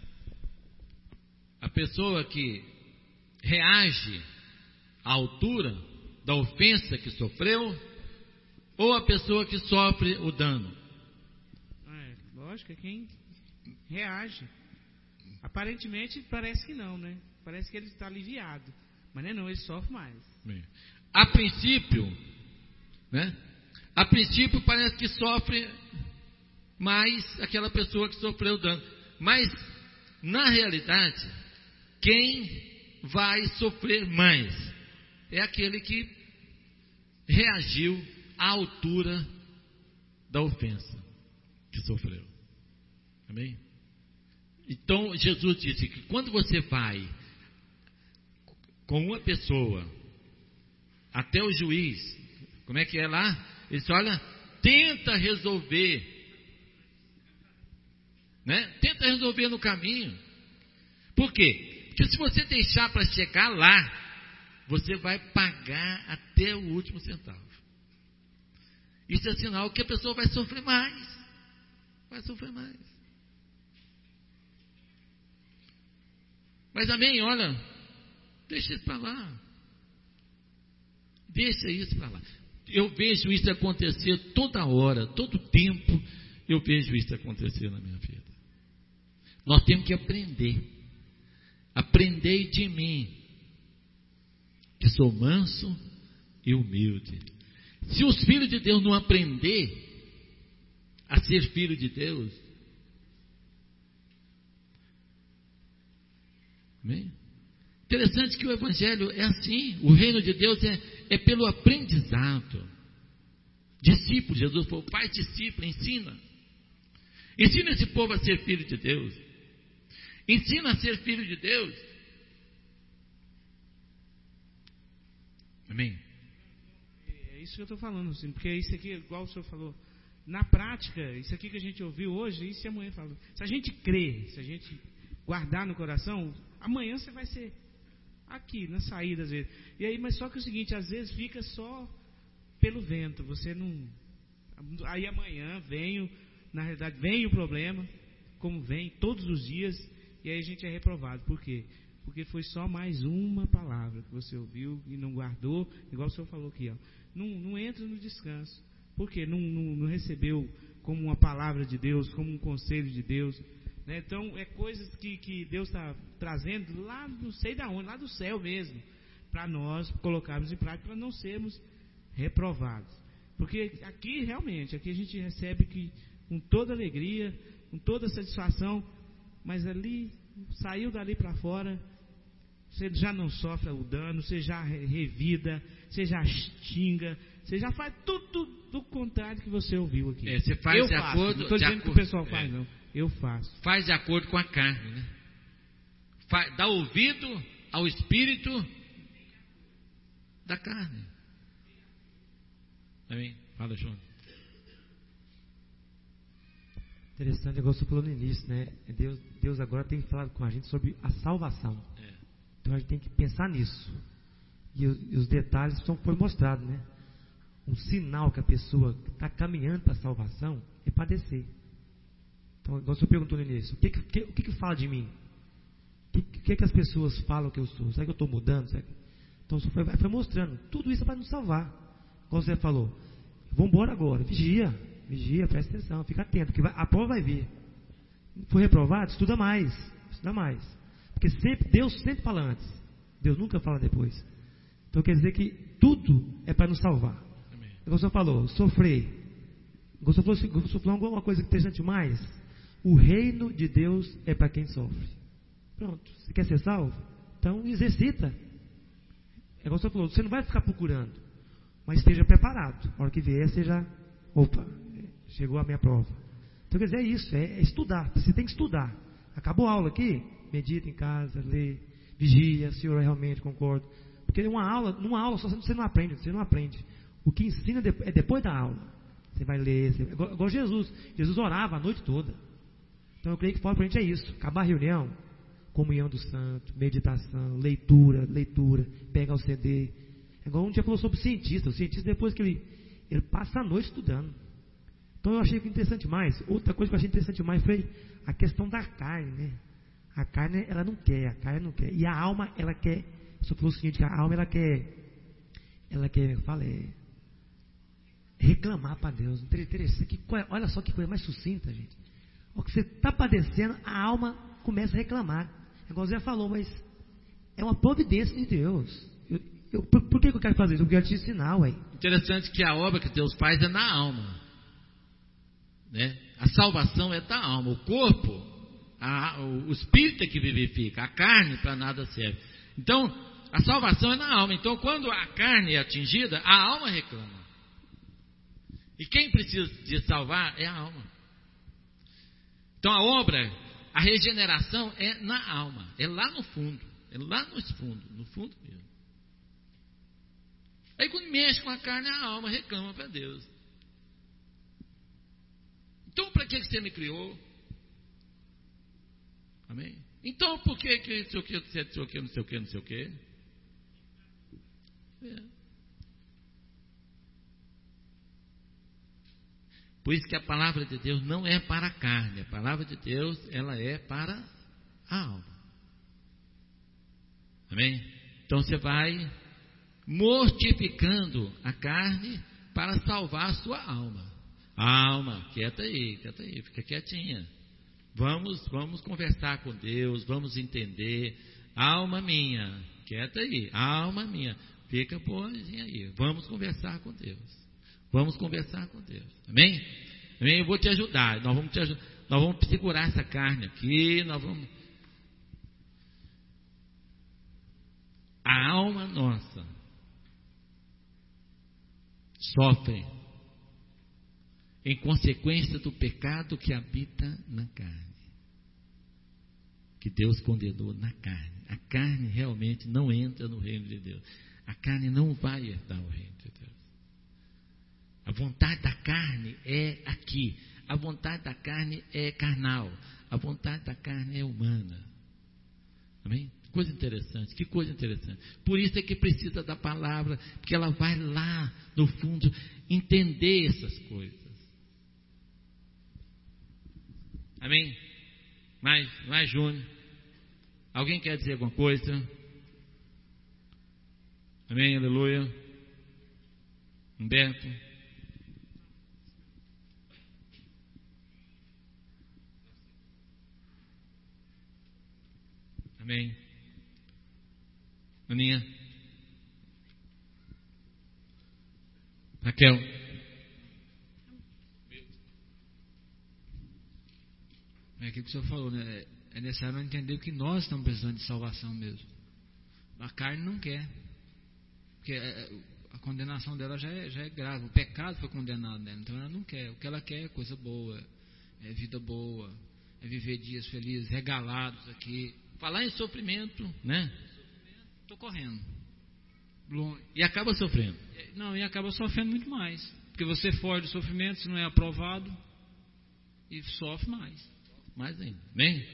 A pessoa que reage à altura da ofensa que sofreu, ou a pessoa que sofre o dano? Lógico, é quem reage. Aparentemente parece que não, né? Parece que ele está aliviado, mas não, ele sofre mais. A princípio, né? A princípio parece que sofre mais aquela pessoa que sofreu o dano, mas na realidade quem vai sofrer mais é aquele que reagiu à altura da ofensa que sofreu. Amém? Então Jesus disse que quando você vai com uma pessoa até o juiz, como é que é lá? Ele disse: olha, tenta resolver, né? Tenta resolver no caminho. Por quê? Porque se você deixar para chegar lá, você vai pagar até o último centavo. Isso é sinal que a pessoa vai sofrer mais. Vai sofrer mais. Mas amém, olha, deixa isso para lá. Deixa isso para lá. Eu vejo isso acontecer toda hora, todo tempo, eu vejo isso acontecer na minha vida. Nós temos que aprender. Aprendei de mim. que sou manso e humilde. Se os filhos de Deus não aprender a ser filho de Deus, amém? Interessante que o Evangelho é assim, o reino de Deus é pelo aprendizado. Discípulo, Jesus falou, pai, discípulo, ensina esse povo a ser filho de Deus, ensina a ser filho de Deus, amém? É isso que eu estou falando, assim, porque isso aqui, igual o senhor falou, na prática, isso aqui que a gente ouviu hoje, isso e amanhã fala. Se a gente crer, se a gente guardar no coração, amanhã você vai ser aqui, na saída às vezes. E aí, mas só que é o seguinte, às vezes fica só pelo vento, você não... Aí amanhã na realidade vem o problema, como vem todos os dias, e aí a gente é reprovado. Por quê? Porque foi só mais uma palavra que você ouviu e não guardou, igual o senhor falou aqui, ó. Não entra no descanso. Por quê? Não recebeu como uma palavra de Deus, como um conselho de Deus, né? Então, é coisas que Deus está trazendo lá, não sei de onde, lá do céu mesmo, para nós colocarmos em prática, para não sermos reprovados. Porque aqui, realmente, aqui a gente recebe com toda alegria, com toda satisfação, mas ali, saiu dali para fora, você já não sofre o dano, você já revida, você já xinga, você já faz tudo do contrário que você ouviu aqui. Você faz de acordo. Não estou dizendo que o pessoal faz, não. Eu faço. Faz de acordo com a carne, né? Dá ouvido ao espírito da carne. Amém? Fala, João. Interessante, igual você falou no início, né? Deus agora tem falado com a gente sobre a salvação. Então a gente tem que pensar nisso. E os detalhes foi mostrado, né? Um sinal que a pessoa está caminhando para a salvação é padecer. Então, igual você perguntou no início, o que fala de mim? O que as pessoas falam que eu sou? Será que eu estou mudando? Então foi mostrando. Tudo isso é para nos salvar. Como você falou, vamos embora agora, vigia, presta atenção, fica atento, que a prova vai vir. Foi reprovado? Estuda mais. Porque Deus sempre fala antes, Deus nunca fala depois. Então quer dizer que tudo é para nos salvar. Como você falou, sofrer. Como você falou alguma coisa interessante mais, o reino de Deus é para quem sofre. Pronto, você quer ser salvo? Então exercita. É como você falou, você não vai ficar procurando, mas esteja preparado. A hora que vier, você já... Opa, chegou a minha prova. Então quer dizer, é isso, é estudar. Você tem que estudar. Acabou a aula aqui? Medita em casa, lê, vigia, se eu realmente concordo. Porque numa aula só você não aprende. O que ensina é depois da aula. Você vai ler, igual Jesus. Jesus orava a noite toda. Então eu creio que fora para a gente é isso. Acabar a reunião, comunhão do santo, meditação, leitura, pega o CD. Igual um dia falou sobre o cientista depois que ele passa a noite estudando. Então eu achei interessante mais. Outra coisa que eu achei interessante mais foi a questão da carne, né? A carne, a carne não quer. E a alma, ela quer. Só falou o seguinte, que a alma, ela quer, reclamar para Deus. Interessante. Olha só que coisa mais sucinta, gente. O que você está padecendo, a alma começa a reclamar. Igual o Zé falou, mas é uma providência de Deus. Por que eu quero fazer isso? Eu quero te ensinar, ué. Interessante que a obra que Deus faz é na alma, né? A salvação é da alma. O corpo, o espírito é que vivifica. A carne para nada serve. Então, a salvação é na alma. Então, quando a carne é atingida, a alma reclama. E quem precisa de salvar é a alma. Então, a obra, a regeneração é na alma. É lá no fundo. É lá no fundo mesmo. Aí, quando mexe com a carne, a alma reclama para Deus. Então, para que você me criou? Amém? Então, por que não sei o que? Por isso que a palavra de Deus não é para a carne. A palavra de Deus, ela é para a alma. Amém? Então, você vai mortificando a carne para salvar a sua alma. Alma, quieta aí, fica quietinha. Vamos conversar com Deus, vamos entender. Alma minha, quieta aí. Alma minha, fica boazinha aí. Vamos conversar com Deus. Vamos conversar com Deus. Amém? Amém? Eu vou te ajudar. Nós vamos te ajudar. Nós vamos segurar essa carne aqui. A alma nossa sofre em consequência do pecado que habita na carne, que Deus condenou na carne. A carne realmente não entra no reino de Deus. A carne não vai herdar o reino de Deus. A vontade da carne é aqui. A vontade da carne é carnal. A vontade da carne é humana. Amém? Coisa interessante, que coisa interessante. Por isso é que precisa da palavra, porque ela vai lá no fundo entender essas coisas. Amém? Mais Júnior. Alguém quer dizer alguma coisa? Amém, aleluia. Humberto. Amém. Aninha. Raquel. É aquilo que o senhor falou, né? É necessário entender que nós estamos precisando de salvação mesmo. A carne não quer. Porque a condenação dela já é grave. O pecado foi condenado nela. Então ela não quer. O que ela quer é coisa boa. É vida boa. É viver dias felizes, regalados aqui. Falar em sofrimento, né? Estou correndo. E acaba sofrendo. Não, e acaba sofrendo muito mais. Porque você foge do sofrimento, se não é aprovado, e sofre mais. Mais ainda. Bem?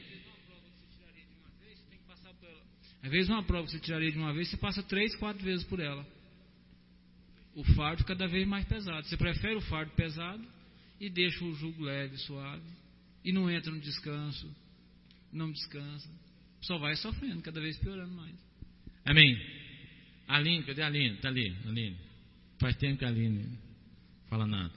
Às vezes uma prova que você tiraria de uma vez, você passa 3, 4 vezes por ela. O fardo cada vez mais pesado. Você prefere o fardo pesado e deixa o jugo leve, suave. E não entra no descanso. Não descansa. Só vai sofrendo, cada vez piorando mais. Amém. Aline, cadê a Aline? Está ali, Aline. Faz tempo que a Aline não fala nada.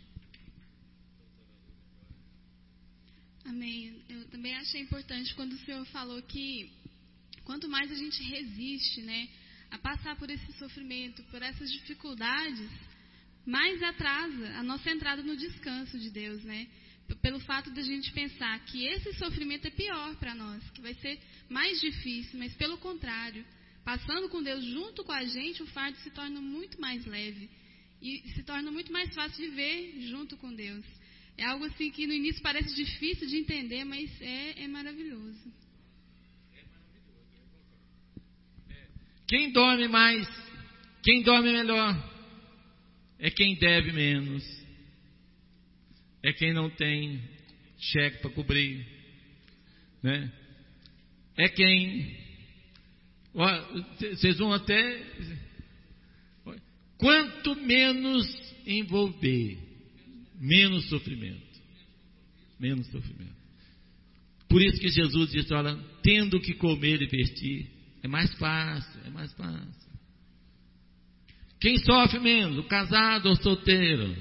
Amém. Eu também achei importante quando o Senhor falou que quanto mais a gente resiste, né, a passar por esse sofrimento, por essas dificuldades, mais atrasa a nossa entrada no descanso de Deus, né? Pelo fato de a gente pensar que esse sofrimento é pior para nós, que vai ser mais difícil, mas pelo contrário, passando com Deus junto com a gente, o fardo se torna muito mais leve e se torna muito mais fácil de ver junto com Deus. É algo assim que no início parece difícil de entender, mas é maravilhoso. Quem dorme mais, quem dorme melhor, é quem deve menos, é quem não tem cheque para cobrir, né? É quem, vocês vão até, quanto menos envolver, menos sofrimento, menos sofrimento. Por isso que Jesus disse, olha, tendo que comer e vestir, é mais fácil, é mais fácil. Quem sofre menos, o casado ou o solteiro?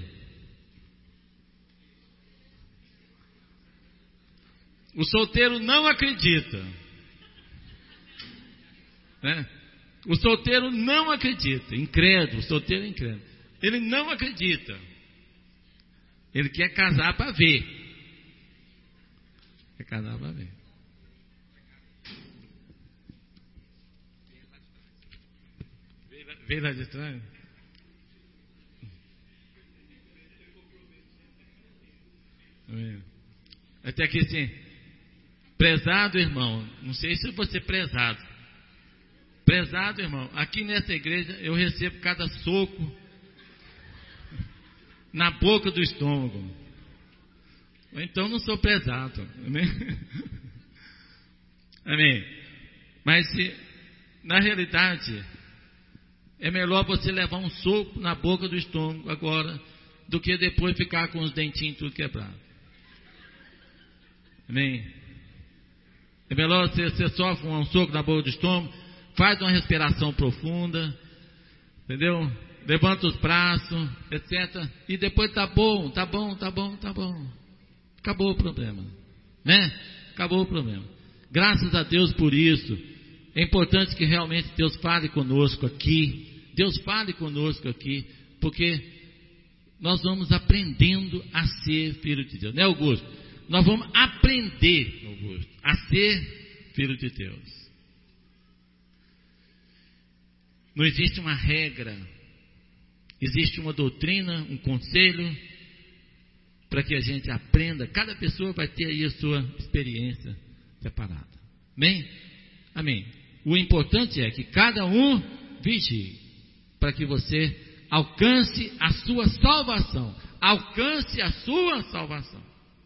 O solteiro não acredita, né? O solteiro não acredita, incrédulo, o solteiro é incrédulo. Ele não acredita. Ele quer casar para ver. Quer casar para ver. Veio lá de trás. Até aqui assim, prezado irmão, não sei se você prezado. Prezado irmão, aqui nessa igreja eu recebo cada soco na boca do estômago. Ou então não sou prezado. Amém? Amém. Mas na realidade é melhor você levar um soco na boca do estômago agora do que depois ficar com os dentinhos tudo quebrado. Amém? É melhor você sofre um soco na boca do estômago, faz uma respiração profunda, entendeu? Levanta os braços, etc. E depois tá bom. Acabou o problema, né? Acabou o problema. Graças a Deus por isso, É importante que realmente Deus fale conosco aqui. Deus fale conosco aqui, porque nós vamos aprendendo a ser filho de Deus, né, Augusto? Nós vamos aprender, Augusto, a ser filho de Deus. Não existe uma regra, existe uma doutrina, um conselho, para que a gente aprenda. Cada pessoa vai ter aí a sua experiência separada. Amém? Amém. O importante é que cada um vigie, para que você alcance a sua salvação. Alcance a sua salvação.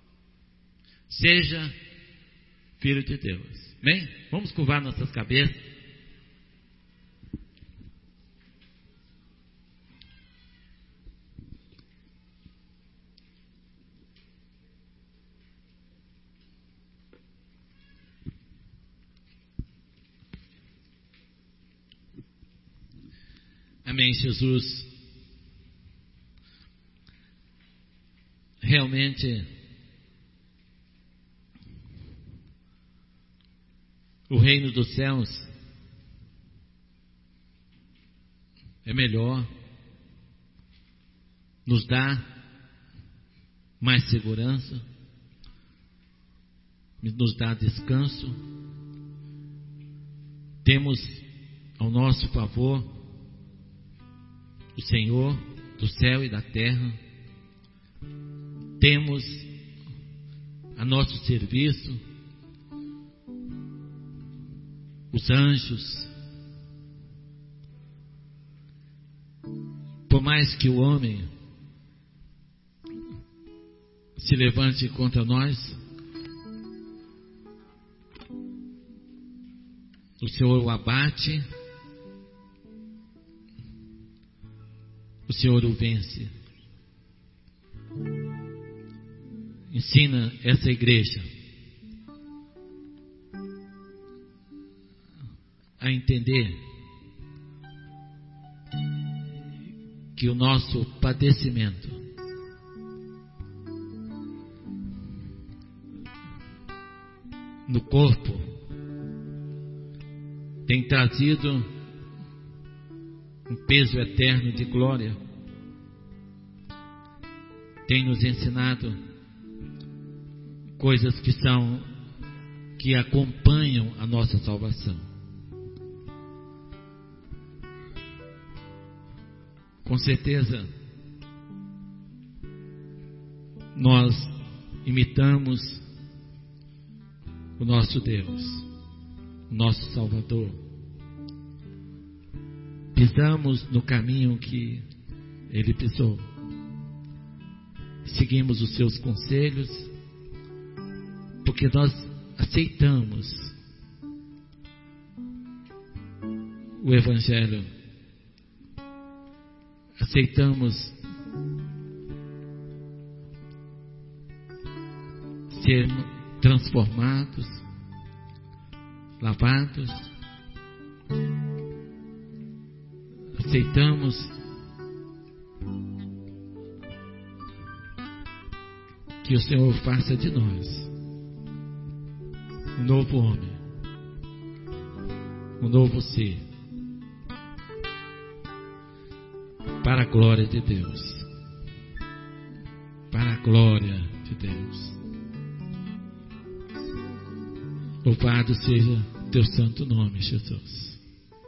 Seja filho de Deus. Amém? Vamos curvar nossas cabeças. Amém, Jesus. Realmente, o reino dos céus é melhor, nos dá mais segurança, nos dá descanso. Temos ao nosso favor o Senhor do céu e da terra. Temos a nosso serviço os anjos. Por mais que o homem se levante contra nós, o Senhor o abate, o Senhor o vence. Ensina essa igreja a entender que o nosso padecimento no corpo tem trazido um peso eterno de glória, tem nos ensinado coisas que acompanham a nossa salvação. Com certeza nós imitamos o nosso Deus, o nosso Salvador. Pisamos no caminho que Ele pisou. Seguimos os seus conselhos, porque nós aceitamos o Evangelho, aceitamos ser transformados, lavados, aceitamos que o Senhor faça de nós um novo homem, um novo ser, para a glória de Deus, para a glória de Deus. Louvado seja teu santo nome, Jesus.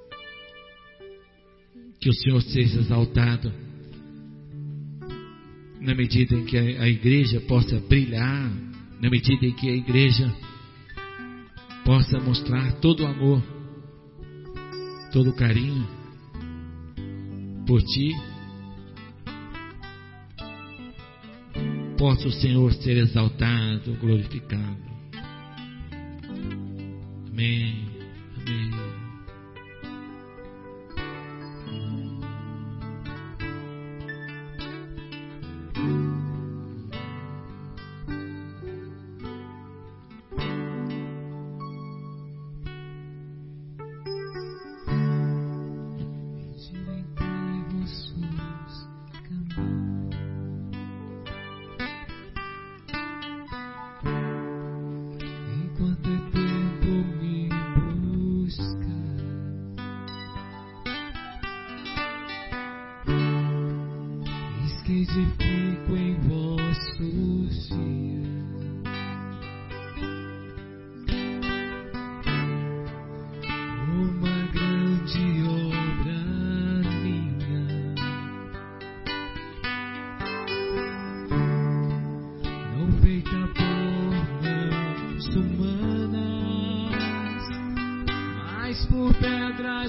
Que o Senhor seja exaltado na medida em que a igreja possa brilhar, na medida em que a igreja possa mostrar todo o amor, todo o carinho por Ti. Possa o Senhor ser exaltado, glorificado. Amém. Amém. Enquanto é tempo me buscar.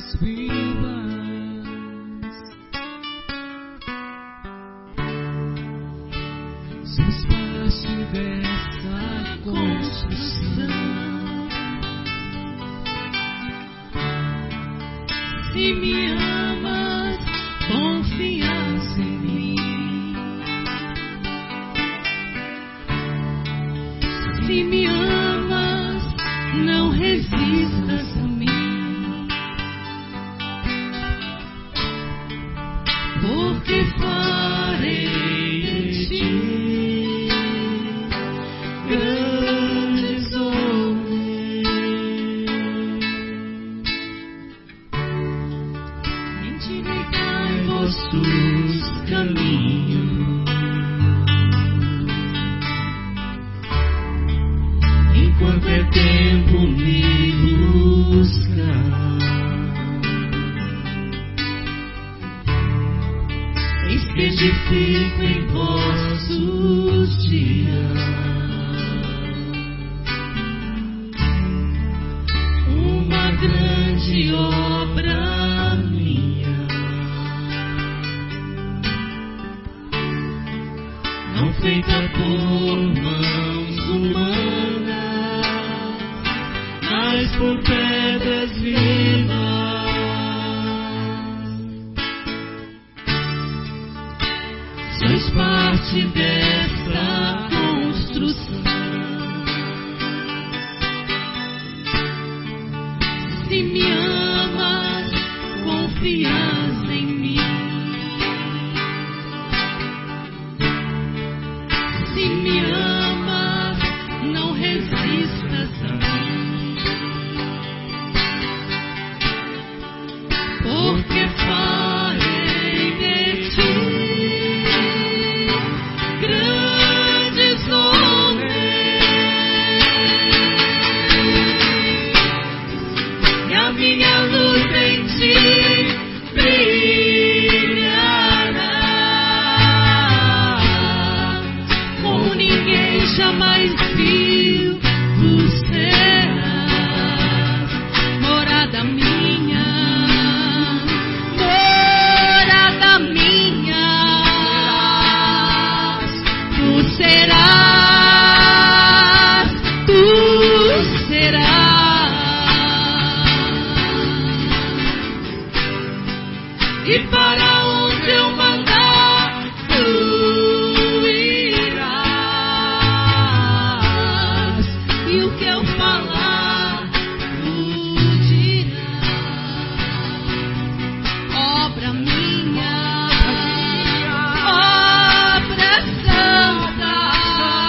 vivas, sois parte dessa construção. Se me amas, confias em mim. Se me amas, não resistas a mim, porque farei de ti grandes homens. Intimidai vossos caminhos, enquanto é tempo me buscar. Eis que edifico em vossos dias uma grande obra minha, não feita por mãos humanas, mas por pedras vivas. Sois parte dessa construção. Se me amas, confias em mim. Se me amas, não resistas a mim, porque farei de ti grandes homens, e a minha luz em ti brilhará, como ninguém jamais viu. Tu serás morada minha, morada minha. Tu serás, tu serás. E para onde eu mandar, tu irás, e o que eu falar, tu dirás. Obra minha, obra santa,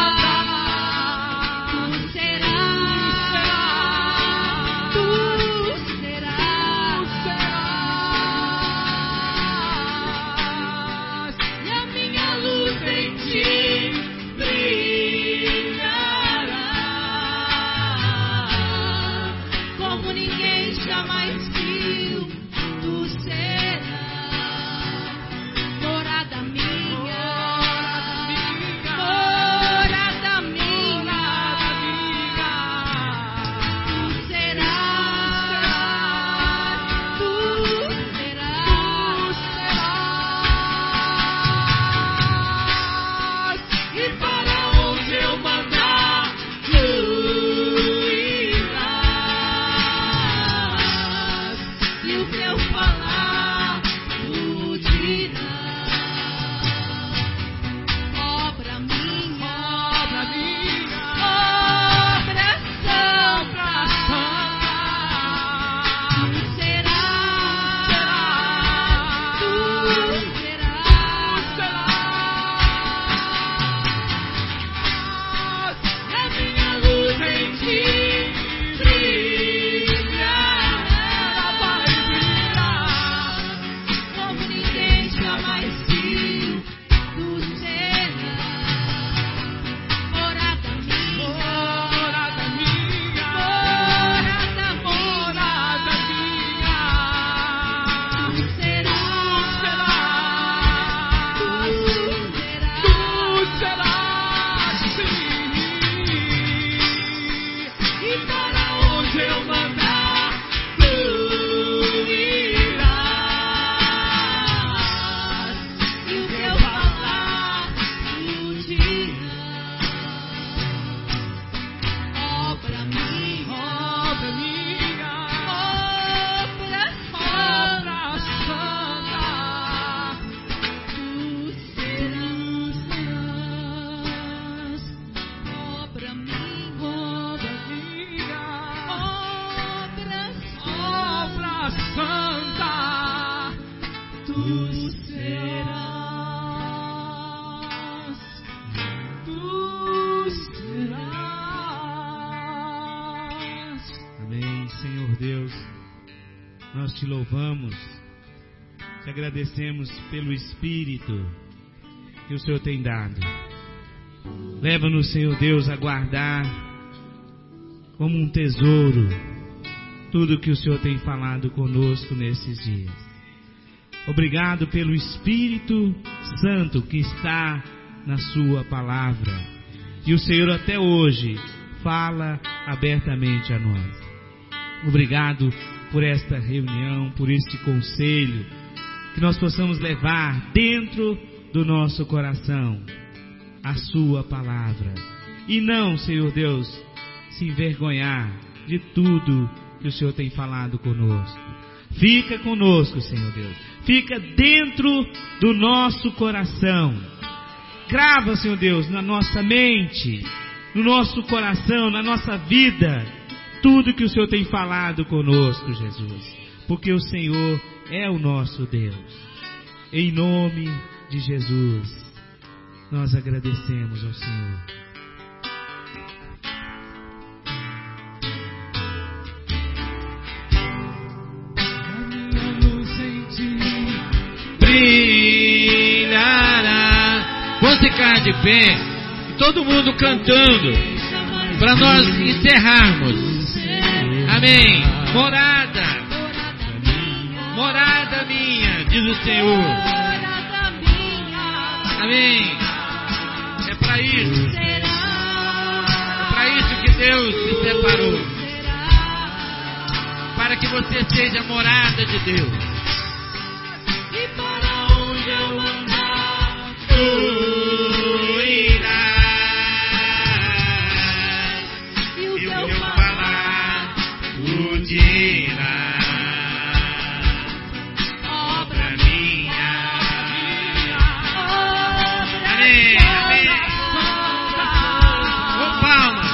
te louvamos, te agradecemos pelo Espírito que o Senhor tem dado. Leva-nos, Senhor Deus, a guardar como um tesouro tudo que o Senhor tem falado conosco nesses dias. Obrigado pelo Espírito Santo que está na sua palavra. E o Senhor até hoje fala abertamente a nós. Obrigado por esta reunião, por este conselho, que nós possamos levar dentro do nosso coração a sua palavra. E não, Senhor Deus, se envergonhar de tudo que o Senhor tem falado conosco. Fica conosco, Senhor Deus. Fica dentro do nosso coração. Grava, Senhor Deus, na nossa mente, no nosso coração, na nossa vida, tudo que o Senhor tem falado conosco, Jesus. Porque o Senhor é o nosso Deus. Em nome de Jesus, nós agradecemos ao Senhor. Brilhará. Vamos ficar de pé, todo mundo cantando, para nós encerrarmos. Amém. Morada minha, diz o Senhor. Amém. É para isso. É para isso que Deus se separou, para que você seja morada de Deus. E para onde eu andar, Tu irás, e o que eu falar, Tu dirás. Obra minha. Amém, amém. Com palmas.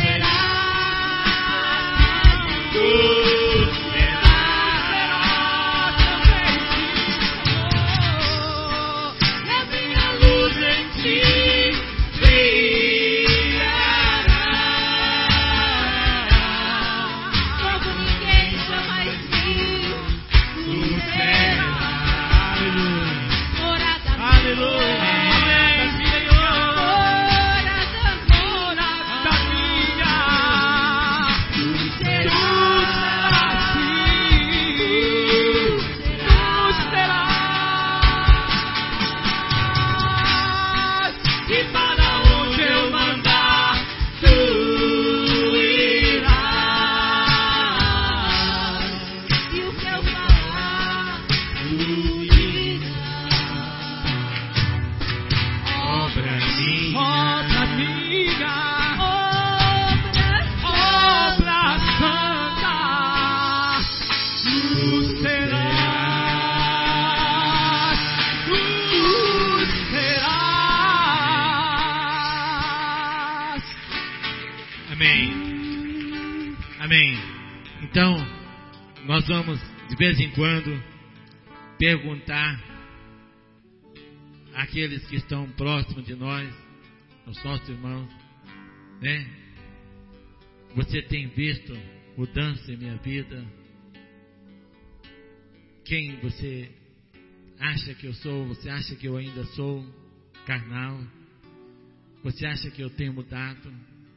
Amém. Então, nós vamos, de vez em quando, perguntar àqueles que estão próximos de nós, aos nossos irmãos, né? Você tem visto mudança em minha vida? Quem você acha que eu sou? Você acha que eu ainda sou carnal? Você acha que eu tenho mudado?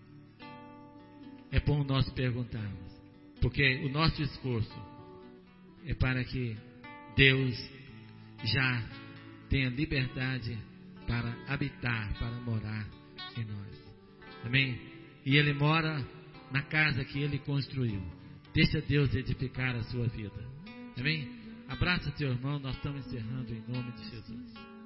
É bom nós perguntarmos, porque o nosso esforço é para que Deus já tenha liberdade para habitar, para morar em nós. Amém? E Ele mora na casa que Ele construiu. Deixa Deus edificar a sua vida. Amém? Abraça teu irmão, nós estamos encerrando em nome de Jesus.